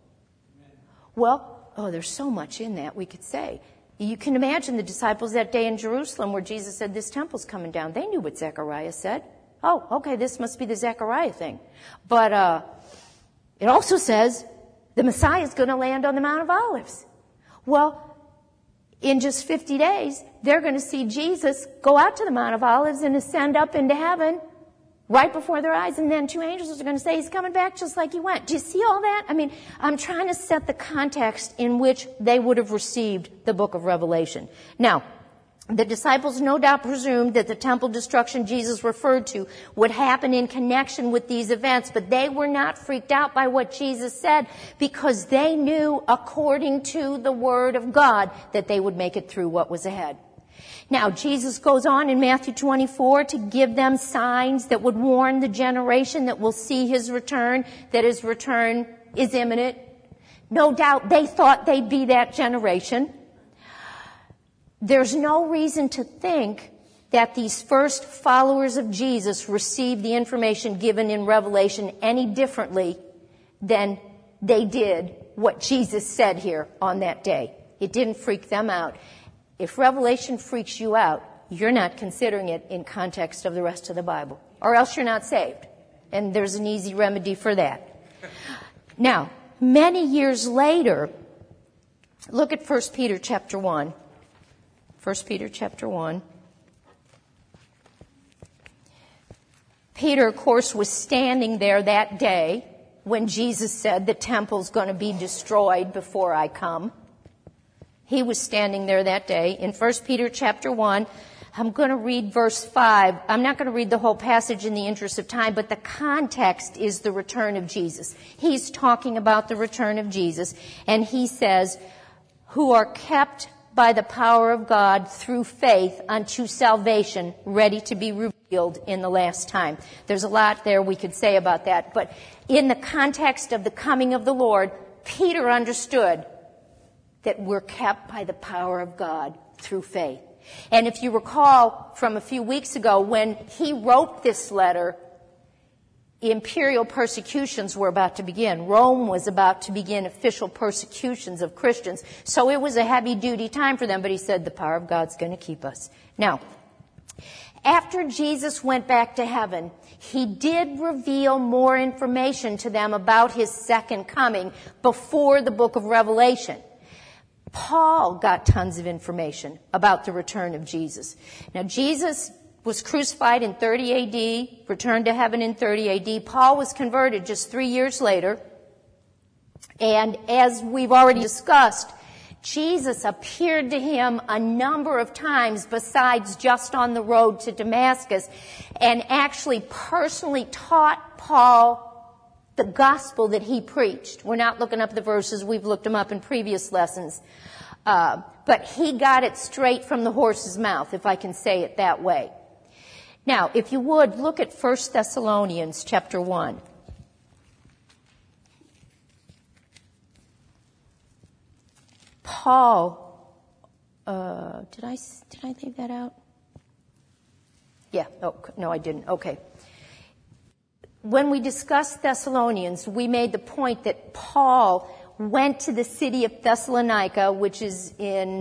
Well, there's so much in that we could say. You can imagine the disciples that day in Jerusalem where Jesus said, this temple's coming down. They knew what Zechariah said. Oh, okay, this must be the Zechariah thing. But it also says the Messiah is going to land on the Mount of Olives. Well, in just 50 days, they're going to see Jesus go out to the Mount of Olives and ascend up into heaven right before their eyes. And then two angels are going to say he's coming back just like he went. Do you see all that? I mean, I'm trying to set the context in which they would have received the book of Revelation. Now, the disciples no doubt presumed that the temple destruction Jesus referred to would happen in connection with these events, but they were not freaked out by what Jesus said because they knew, according to the Word of God, that they would make it through what was ahead. Now, Jesus goes on in Matthew 24 to give them signs that would warn the generation that will see his return, that his return is imminent. No doubt they thought they'd be that generation. There's no reason to think that these first followers of Jesus received the information given in Revelation any differently than they did what Jesus said here on that day. It didn't freak them out. If Revelation freaks you out, you're not considering it in context of the rest of the Bible, or else you're not saved. And there's an easy remedy for that. Now, many years later, look at 1 Peter chapter 1. 1 Peter chapter 1. Peter, of course, was standing there that day when Jesus said the temple's going to be destroyed before I come. He was standing there that day. In 1 Peter chapter 1, I'm going to read verse 5. I'm not going to read the whole passage in the interest of time, but the context is the return of Jesus. He's talking about the return of Jesus, and he says, who are kept by the power of God through faith unto salvation, ready to be revealed in the last time. There's a lot there we could say about that, but in the context of the coming of the Lord, Peter understood that we're kept by the power of God through faith. And if you recall from a few weeks ago, when he wrote this letter, imperial persecutions were about to begin. Rome was about to begin official persecutions of Christians. So it was a heavy-duty time for them, but he said the power of God's going to keep us. Now, after Jesus went back to heaven, he did reveal more information to them about his second coming before the book of Revelation. Paul got tons of information about the return of Jesus. Now, Jesus was crucified in 30 A.D., returned to heaven in 30 A.D. Paul was converted just 3 years later. And as we've already discussed, Jesus appeared to him a number of times besides just on the road to Damascus, and actually personally taught Paul the gospel that he preached. We're not looking up the verses. We've looked them up in previous lessons. But he got it straight from the horse's mouth, if I can say it that way. Now, if you would, look at 1 Thessalonians chapter 1. Paul, did I leave that out? Yeah, oh, no, I didn't. Okay. When we discussed Thessalonians, we made the point that Paul went to the city of Thessalonica, which is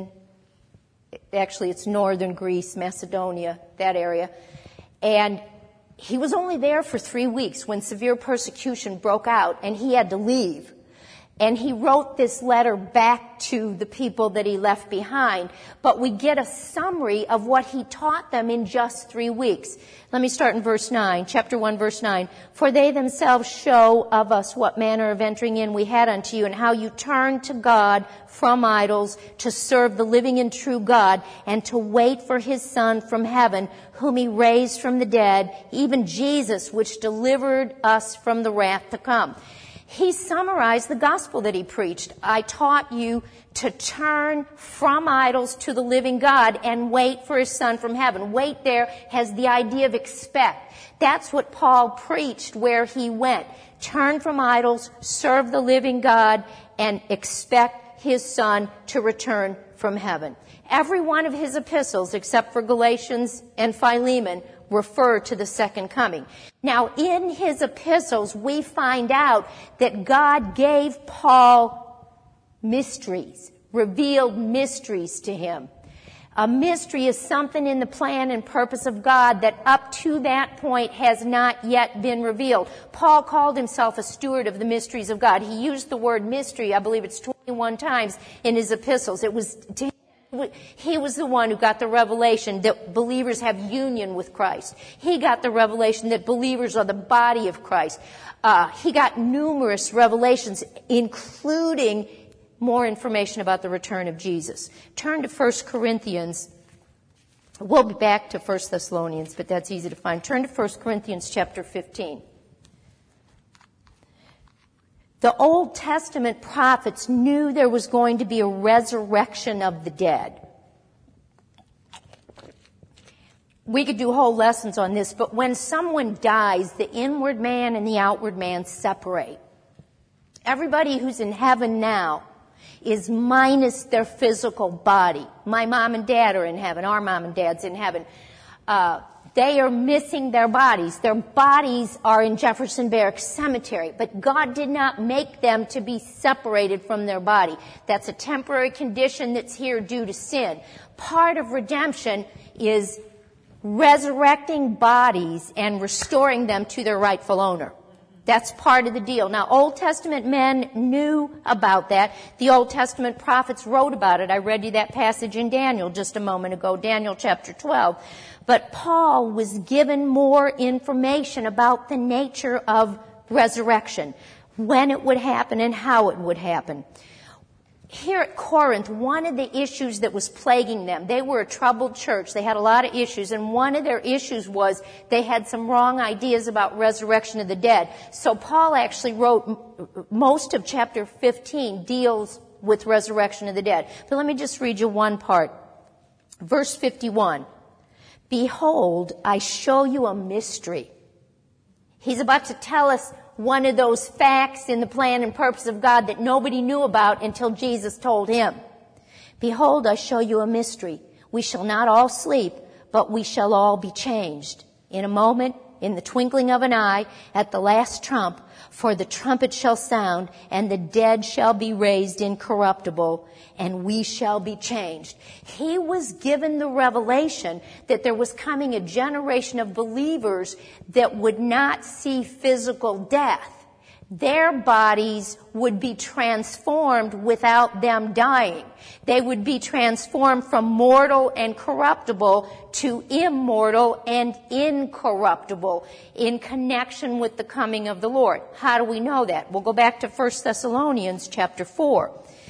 it's northern Greece, Macedonia, that area. And he was only there for 3 weeks when severe persecution broke out, and he had to leave. And he wrote this letter back to the people that he left behind. But we get a summary of what he taught them in just 3 weeks. Let me start in verse 9, chapter 1, verse 9. For they themselves show of us what manner of entering in we had unto you, and how you turned to God from idols to serve the living and true God, and to wait for his Son from heaven, whom he raised from the dead, even Jesus, which delivered us from the wrath to come. He summarized the gospel that he preached. I taught you to turn from idols to the living God and wait for his Son from heaven. Wait there has the idea of expect. That's what Paul preached where he went. Turn from idols, serve the living God, and expect his Son to return from heaven. Every one of his epistles, except for Galatians and Philemon, refer to the second coming. Now, in his epistles, we find out that God gave Paul mysteries, revealed mysteries to him. A mystery is something in the plan and purpose of God that up to that point has not yet been revealed. Paul called himself a steward of the mysteries of God. He used the word mystery, I believe it's 21 times in his epistles. He was the one who got the revelation that believers have union with Christ. He got the revelation that believers are the body of Christ. He got numerous revelations, including more information about the return of Jesus. Turn to 1 Corinthians. We'll be back to 1 Thessalonians, but that's easy to find. Turn to 1 Corinthians chapter 15. The Old Testament prophets knew there was going to be a resurrection of the dead. We could do whole lessons on this, but when someone dies, the inward man and the outward man separate. Everybody who's in heaven now is minus their physical body. My mom and dad are in heaven. Our mom and dad's in heaven. They are missing their bodies. Their bodies are in Jefferson Barracks Cemetery, but God did not make them to be separated from their body. That's a temporary condition that's here due to sin. Part of redemption is resurrecting bodies and restoring them to their rightful owner. That's part of the deal. Now, Old Testament men knew about that. The Old Testament prophets wrote about it. I read you that passage in Daniel just a moment ago, Daniel chapter 12. But Paul was given more information about the nature of resurrection, when it would happen and how it would happen. here at Corinth, one of the issues that was plaguing them, they were a troubled church. They had a lot of issues, and one of their issues was they had some wrong ideas about resurrection of the dead. So Paul actually wrote most of chapter 15 deals with resurrection of the dead. But let me just read you one part. Verse 51. Behold, I show you a mystery. He's about to tell us one of those facts in the plan and purpose of God that nobody knew about until Jesus told him. Behold, I show you a mystery. We shall not all sleep, but we shall all be changed. In a moment, in the twinkling of an eye, at the last trump, for the trumpet shall sound, and the dead shall be raised incorruptible, and we shall be changed. He was given the revelation that there was coming a generation of believers that would not see physical death. Their bodies would be transformed without them dying. They would be transformed from mortal and corruptible to immortal and incorruptible in connection with the coming of the Lord. How do we know that? We'll go back to 1 Thessalonians chapter 4.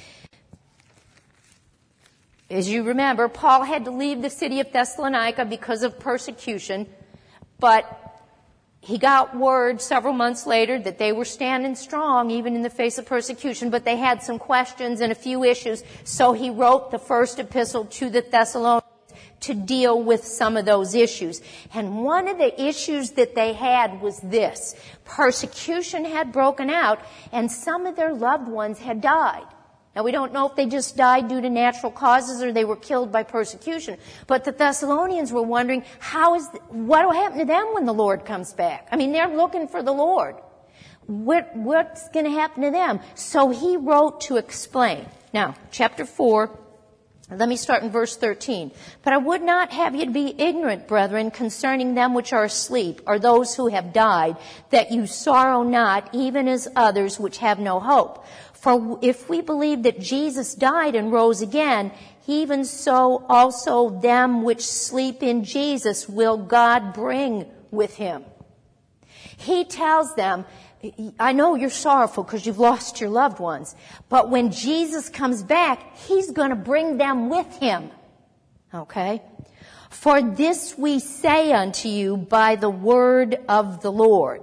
As you remember, Paul had to leave the city of Thessalonica because of persecution, but he got word several months later that they were standing strong even in the face of persecution, but they had some questions and a few issues, so he wrote the first epistle to the Thessalonians to deal with some of those issues. And one of the issues that they had was this. Persecution had broken out, and some of their loved ones had died. Now, we don't know if they just died due to natural causes or they were killed by persecution. But the Thessalonians were wondering, what will happen to them when the Lord comes back? I mean, they're looking for the Lord. What's going to happen to them? So he wrote to explain. Now, chapter 4, let me start in verse 13. But I would not have you to be ignorant, brethren, concerning them which are asleep, or those who have died, that you sorrow not, even as others which have no hope. For if we believe that Jesus died and rose again, even so also them which sleep in Jesus will God bring with him. He tells them, I know you're sorrowful because you've lost your loved ones, but when Jesus comes back, he's going to bring them with him. Okay? For this we say unto you by the word of the Lord.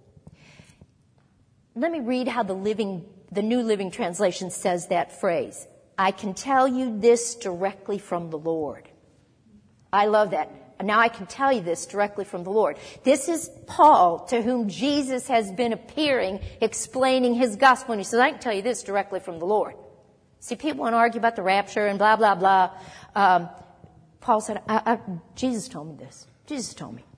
Let me read how the New Living Translation says that phrase. I can tell you this directly from the Lord. I love that. Now I can tell you this directly from the Lord. This is Paul, to whom Jesus has been appearing, explaining his gospel. And he says, I can tell you this directly from the Lord. See, people want to argue about the rapture and blah, blah, blah. Paul said, Jesus told me this. Jesus told me.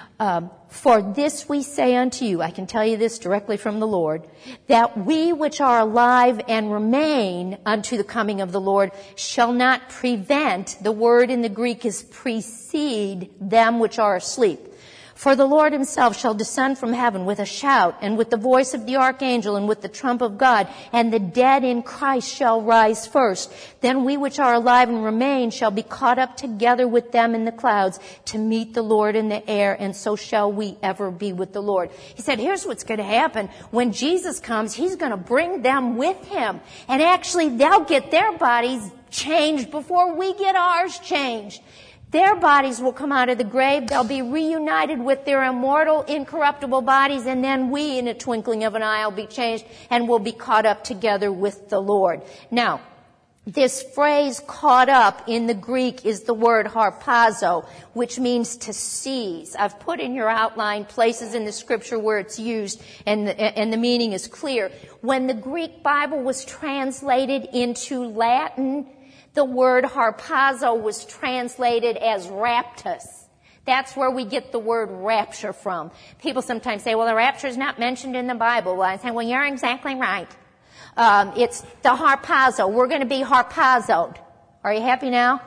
For this we say unto you, I can tell you this directly from the Lord, that we which are alive and remain unto the coming of the Lord shall not prevent, the word in the Greek is precede, them which are asleep. For the Lord himself shall descend from heaven with a shout, and with the voice of the archangel, and with the trump of God, and the dead in Christ shall rise first. Then we which are alive and remain shall be caught up together with them in the clouds to meet the Lord in the air, and so shall we ever be with the Lord. He said, here's what's going to happen. When Jesus comes, he's going to bring them with him. And actually, they'll get their bodies changed before we get ours changed. Their bodies will come out of the grave. They'll be reunited with their immortal, incorruptible bodies, and then we, in a twinkling of an eye, will be changed and will be caught up together with the Lord. Now, this phrase, caught up, in the Greek is the word harpazo, which means to seize. I've put in your outline places in the scripture where it's used, and the meaning is clear. When the Greek Bible was translated into Latin, the word harpazo was translated as raptus. That's where we get the word rapture from. People sometimes say, well, the rapture is not mentioned in the Bible. Well, I say, well, you're exactly right. It's the harpazo. We're going to be harpazoed. Are you happy now?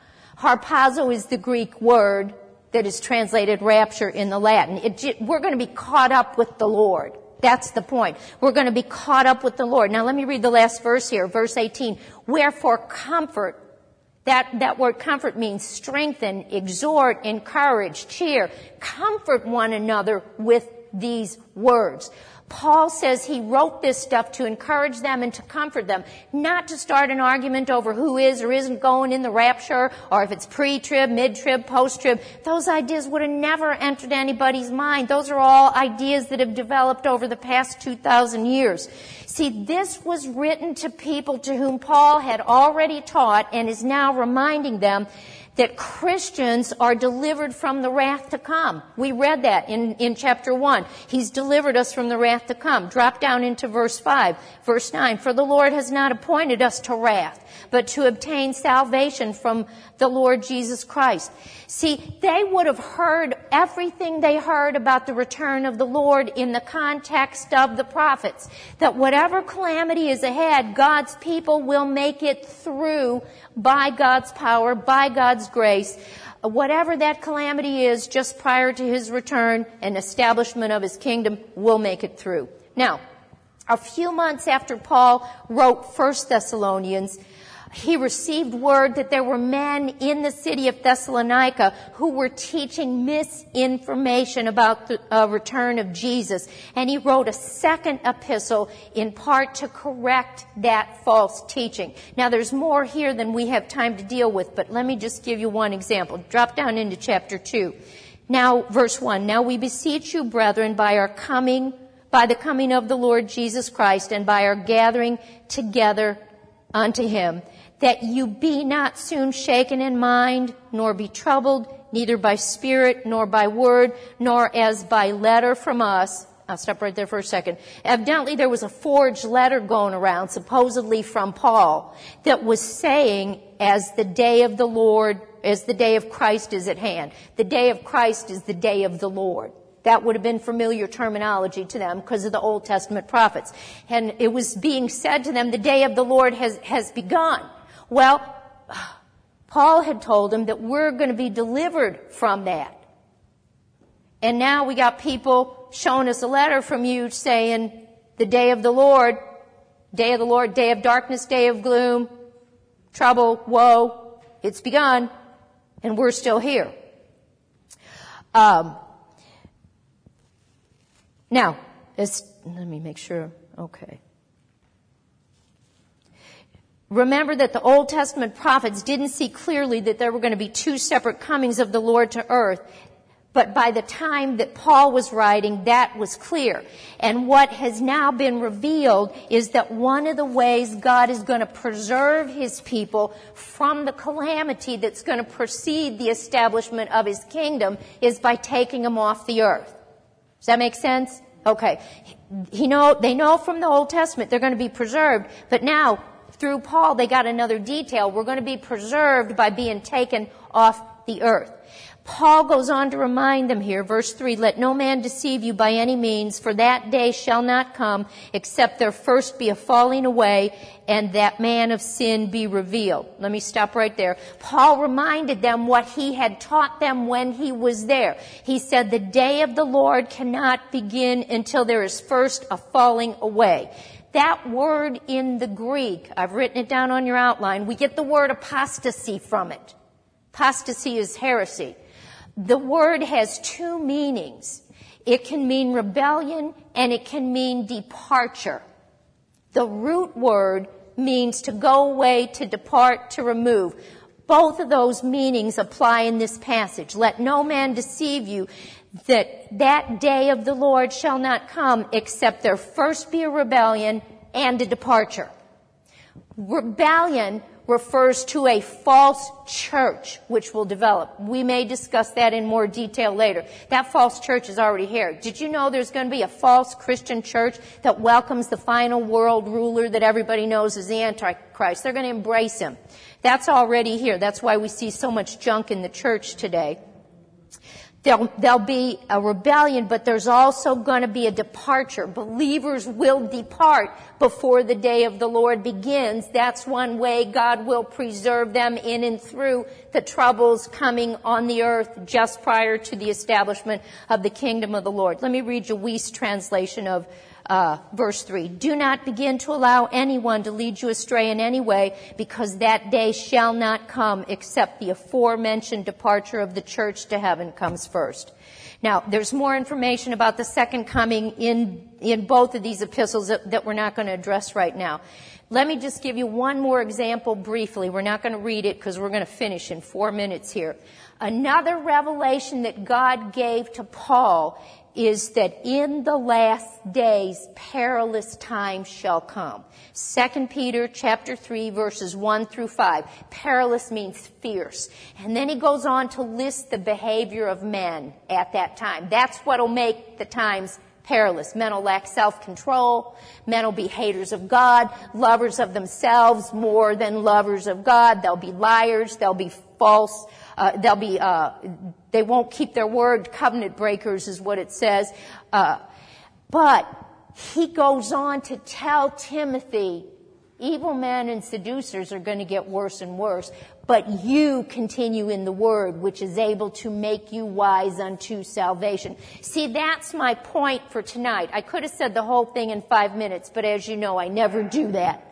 Harpazo is the Greek word that is translated rapture in the Latin. We're going to be caught up with the Lord. That's the point. We're going to be caught up with the Lord. Now let me read the last verse here, verse 18. Wherefore comfort, that word comfort means strengthen, exhort, encourage, cheer. Comfort one another with these words. Paul says he wrote this stuff to encourage them and to comfort them, not to start an argument over who is or isn't going in the rapture, or if it's pre-trib, mid-trib, post-trib. Those ideas would have never entered anybody's mind. Those are all ideas that have developed over the past 2,000 years. See, this was written to people to whom Paul had already taught and is now reminding them that Christians are delivered from the wrath to come. We read that in chapter 1. He's delivered us from the wrath to come. Drop down into verse 5. Verse 9. For the Lord has not appointed us to wrath, but to obtain salvation from the Lord Jesus Christ. See, they would have heard everything they heard about the return of the Lord in the context of the prophets. That whatever calamity is ahead, God's people will make it through by God's power, by God's grace. Whatever that calamity is just prior to His return and establishment of His kingdom, we'll make it through. Now, a few months after Paul wrote 1 Thessalonians, he received word that there were men in the city of Thessalonica who were teaching misinformation about the return of Jesus. And he wrote a second epistle in part to correct that false teaching. Now, there's more here than we have time to deal with, but let me just give you one example. Drop down into chapter 2. Now, verse 1. Now we beseech you, brethren, by the coming of the Lord Jesus Christ and by our gathering together unto Him, that you be not soon shaken in mind, nor be troubled, neither by spirit, nor by word, nor as by letter from us. I'll stop right there for a second. Evidently, there was a forged letter going around, supposedly from Paul, that was saying, as the day of the Lord, as the day of Christ is at hand. The day of Christ is the day of the Lord. That would have been familiar terminology to them because of the Old Testament prophets. And it was being said to them, the day of the Lord has begun. Well, Paul had told them that we're going to be delivered from that. And now we got people showing us a letter from you saying the day of the Lord, day of darkness, day of gloom, trouble, woe, it's begun, and we're still here. Now, let me make sure. Okay. Remember that the Old Testament prophets didn't see clearly that there were going to be two separate comings of the Lord to earth. But by the time that Paul was writing, that was clear. And what has now been revealed is that one of the ways God is going to preserve His people from the calamity that's going to precede the establishment of His kingdom is by taking them off the earth. Does that make sense? Okay. They know from the Old Testament they're going to be preserved, but now, through Paul, they got another detail. We're going to be preserved by being taken off the earth. Paul goes on to remind them here, verse 3, let no man deceive you by any means, for that day shall not come, except there first be a falling away, and that man of sin be revealed. Let me stop right there. Paul reminded them what he had taught them when he was there. He said the day of the Lord cannot begin until there is first a falling away. That word in the Greek, I've written it down on your outline, we get the word apostasy from it. Apostasy is heresy. The word has two meanings. It can mean rebellion and it can mean departure. The root word means to go away, to depart, to remove. Both of those meanings apply in this passage. Let no man deceive you that day of the Lord shall not come except there first be a rebellion and a departure. Rebellion refers to a false church which will develop. We may discuss that in more detail later. That false church is already here. Did you know there's going to be a false Christian church that welcomes the final world ruler that everybody knows is the Antichrist? They're going to embrace him. That's already here. That's why we see so much junk in the church today. There'll be a rebellion, but there's also going to be a departure. Believers will depart before the day of the Lord begins. That's one way God will preserve them in and through the troubles coming on the earth just prior to the establishment of the kingdom of the Lord. Let me read you Weiss' translation of verse 3. Do not begin to allow anyone to lead you astray in any way, because that day shall not come except the aforementioned departure of the church to heaven comes first. Now, there's more information about the second coming in both of these epistles that we're not going to address right now. Let me just give you one more example briefly. We're not going to read it because we're going to finish in 4 minutes here. Another revelation that God gave to Paul is that in the last days, perilous times shall come. 2 Peter chapter 3, verses 1 through 5. Perilous means fierce. And then he goes on to list the behavior of men at that time. That's what will make the times perilous. Men will lack self-control. Men will be haters of God, lovers of themselves more than lovers of God. They'll be liars. They'll be false. They won't keep their word. Covenant breakers is what it says. But he goes on to tell Timothy, evil men and seducers are going to get worse and worse, but you continue in the word, which is able to make you wise unto salvation. See, that's my point for tonight. I could have said the whole thing in 5 minutes, but as you know, I never do that.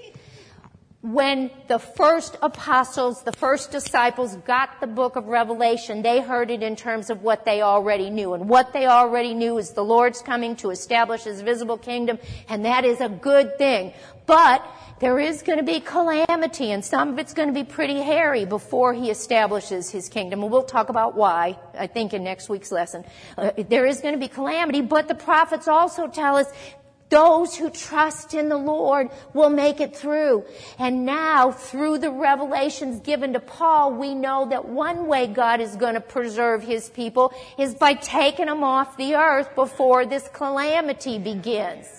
When the first apostles, the first disciples got the book of Revelation, they heard it in terms of what they already knew. And what they already knew is the Lord's coming to establish His visible kingdom, and that is a good thing. But there is going to be calamity, and some of it's going to be pretty hairy before He establishes His kingdom. And we'll talk about why, I think, in next week's lesson. There is going to be calamity, but the prophets also tell us those who trust in the Lord will make it through. And now, through the revelations given to Paul, we know that one way God is going to preserve His people is by taking them off the earth before this calamity begins.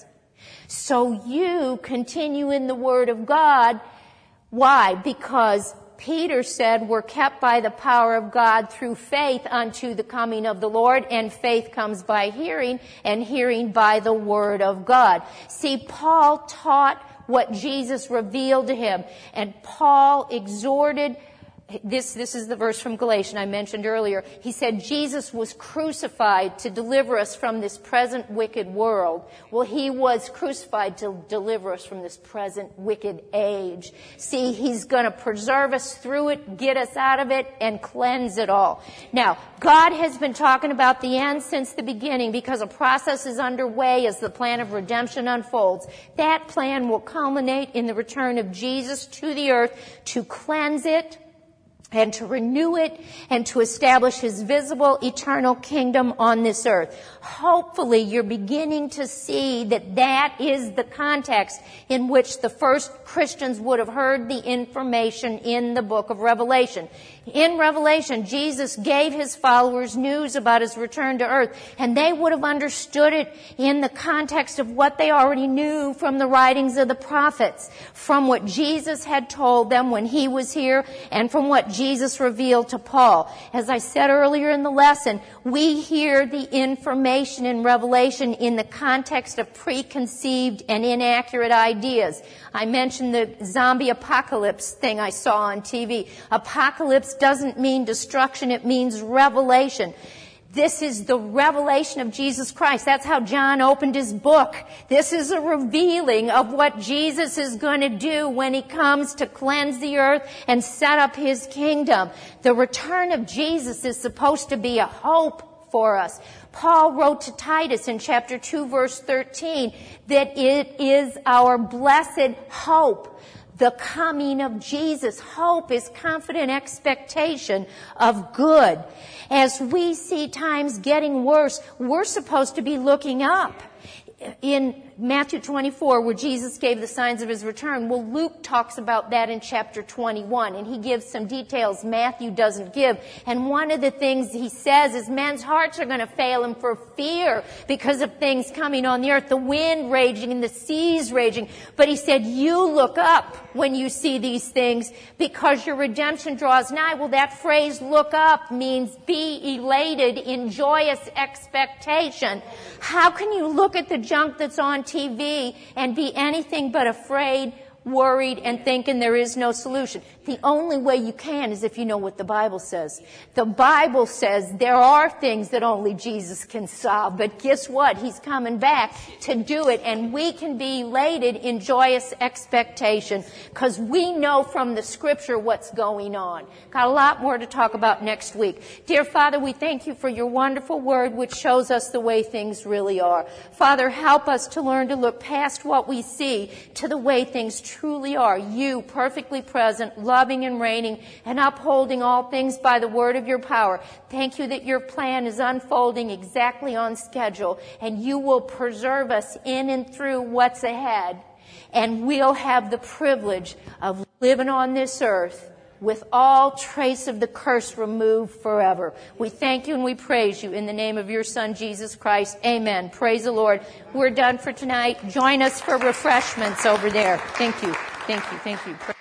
So you continue in the Word of God. Why? Because Peter said we're kept by the power of God through faith unto the coming of the Lord, and faith comes by hearing, and hearing by the Word of God. See, Paul taught what Jesus revealed to him, and Paul exhorted. This is the verse from Galatians I mentioned earlier. He said Jesus was crucified to deliver us from this present wicked world. Well, He was crucified to deliver us from this present wicked age. See, He's going to preserve us through it, get us out of it, and cleanse it all. Now, God has been talking about the end since the beginning because a process is underway as the plan of redemption unfolds. That plan will culminate in the return of Jesus to the earth to cleanse it, and to renew it, and to establish His visible, eternal kingdom on this earth. Hopefully, you're beginning to see that that is the context in which the first Christians would have heard the information in the book of Revelation. In Revelation, Jesus gave His followers news about His return to earth, and they would have understood it in the context of what they already knew from the writings of the prophets, from what Jesus had told them when He was here, and from what Jesus revealed to Paul. As I said earlier in the lesson, we hear the information in Revelation in the context of preconceived and inaccurate ideas. I mentioned the zombie apocalypse thing I saw on TV. Apocalypse doesn't mean destruction, it means revelation. This is the revelation of Jesus Christ. That's how John opened his book. This is a revealing of what Jesus is going to do when He comes to cleanse the earth and set up His kingdom. The return of Jesus is supposed to be a hope for us. Paul wrote to Titus in chapter 2, verse 13, that it is our blessed hope, the coming of Jesus. Hope is confident expectation of good. As we see times getting worse, we're supposed to be looking up. In Matthew 24, where Jesus gave the signs of His return, well, Luke talks about that in chapter 21, and he gives some details Matthew doesn't give. And one of the things he says is men's hearts are going to fail them for fear because of things coming on the earth, the wind raging and the seas raging. But he said, you look up when you see these things because your redemption draws nigh. Well, that phrase, look up, means be elated in joyous expectation. How can you look at the junk that's on TV and be anything but afraid worried and thinking there is no solution. The only way you can is if you know what the Bible says. The Bible says there are things that only Jesus can solve, but guess what? He's coming back to do it, and we can be elated in joyous expectation because we know from the Scripture what's going on. Got a lot more to talk about next week. Dear Father, we thank you for your wonderful word which shows us the way things really are. Father, help us to learn to look past what we see to the way things truly are. You, perfectly present, loving and reigning, and upholding all things by the word of your power. Thank you that your plan is unfolding exactly on schedule, and you will preserve us in and through what's ahead, and we'll have the privilege of living on this earth with all trace of the curse removed forever. We thank you and we praise you in the name of your Son, Jesus Christ. Amen. Praise the Lord. We're done for tonight. Join us for refreshments over there. Thank you. Thank you. Thank you.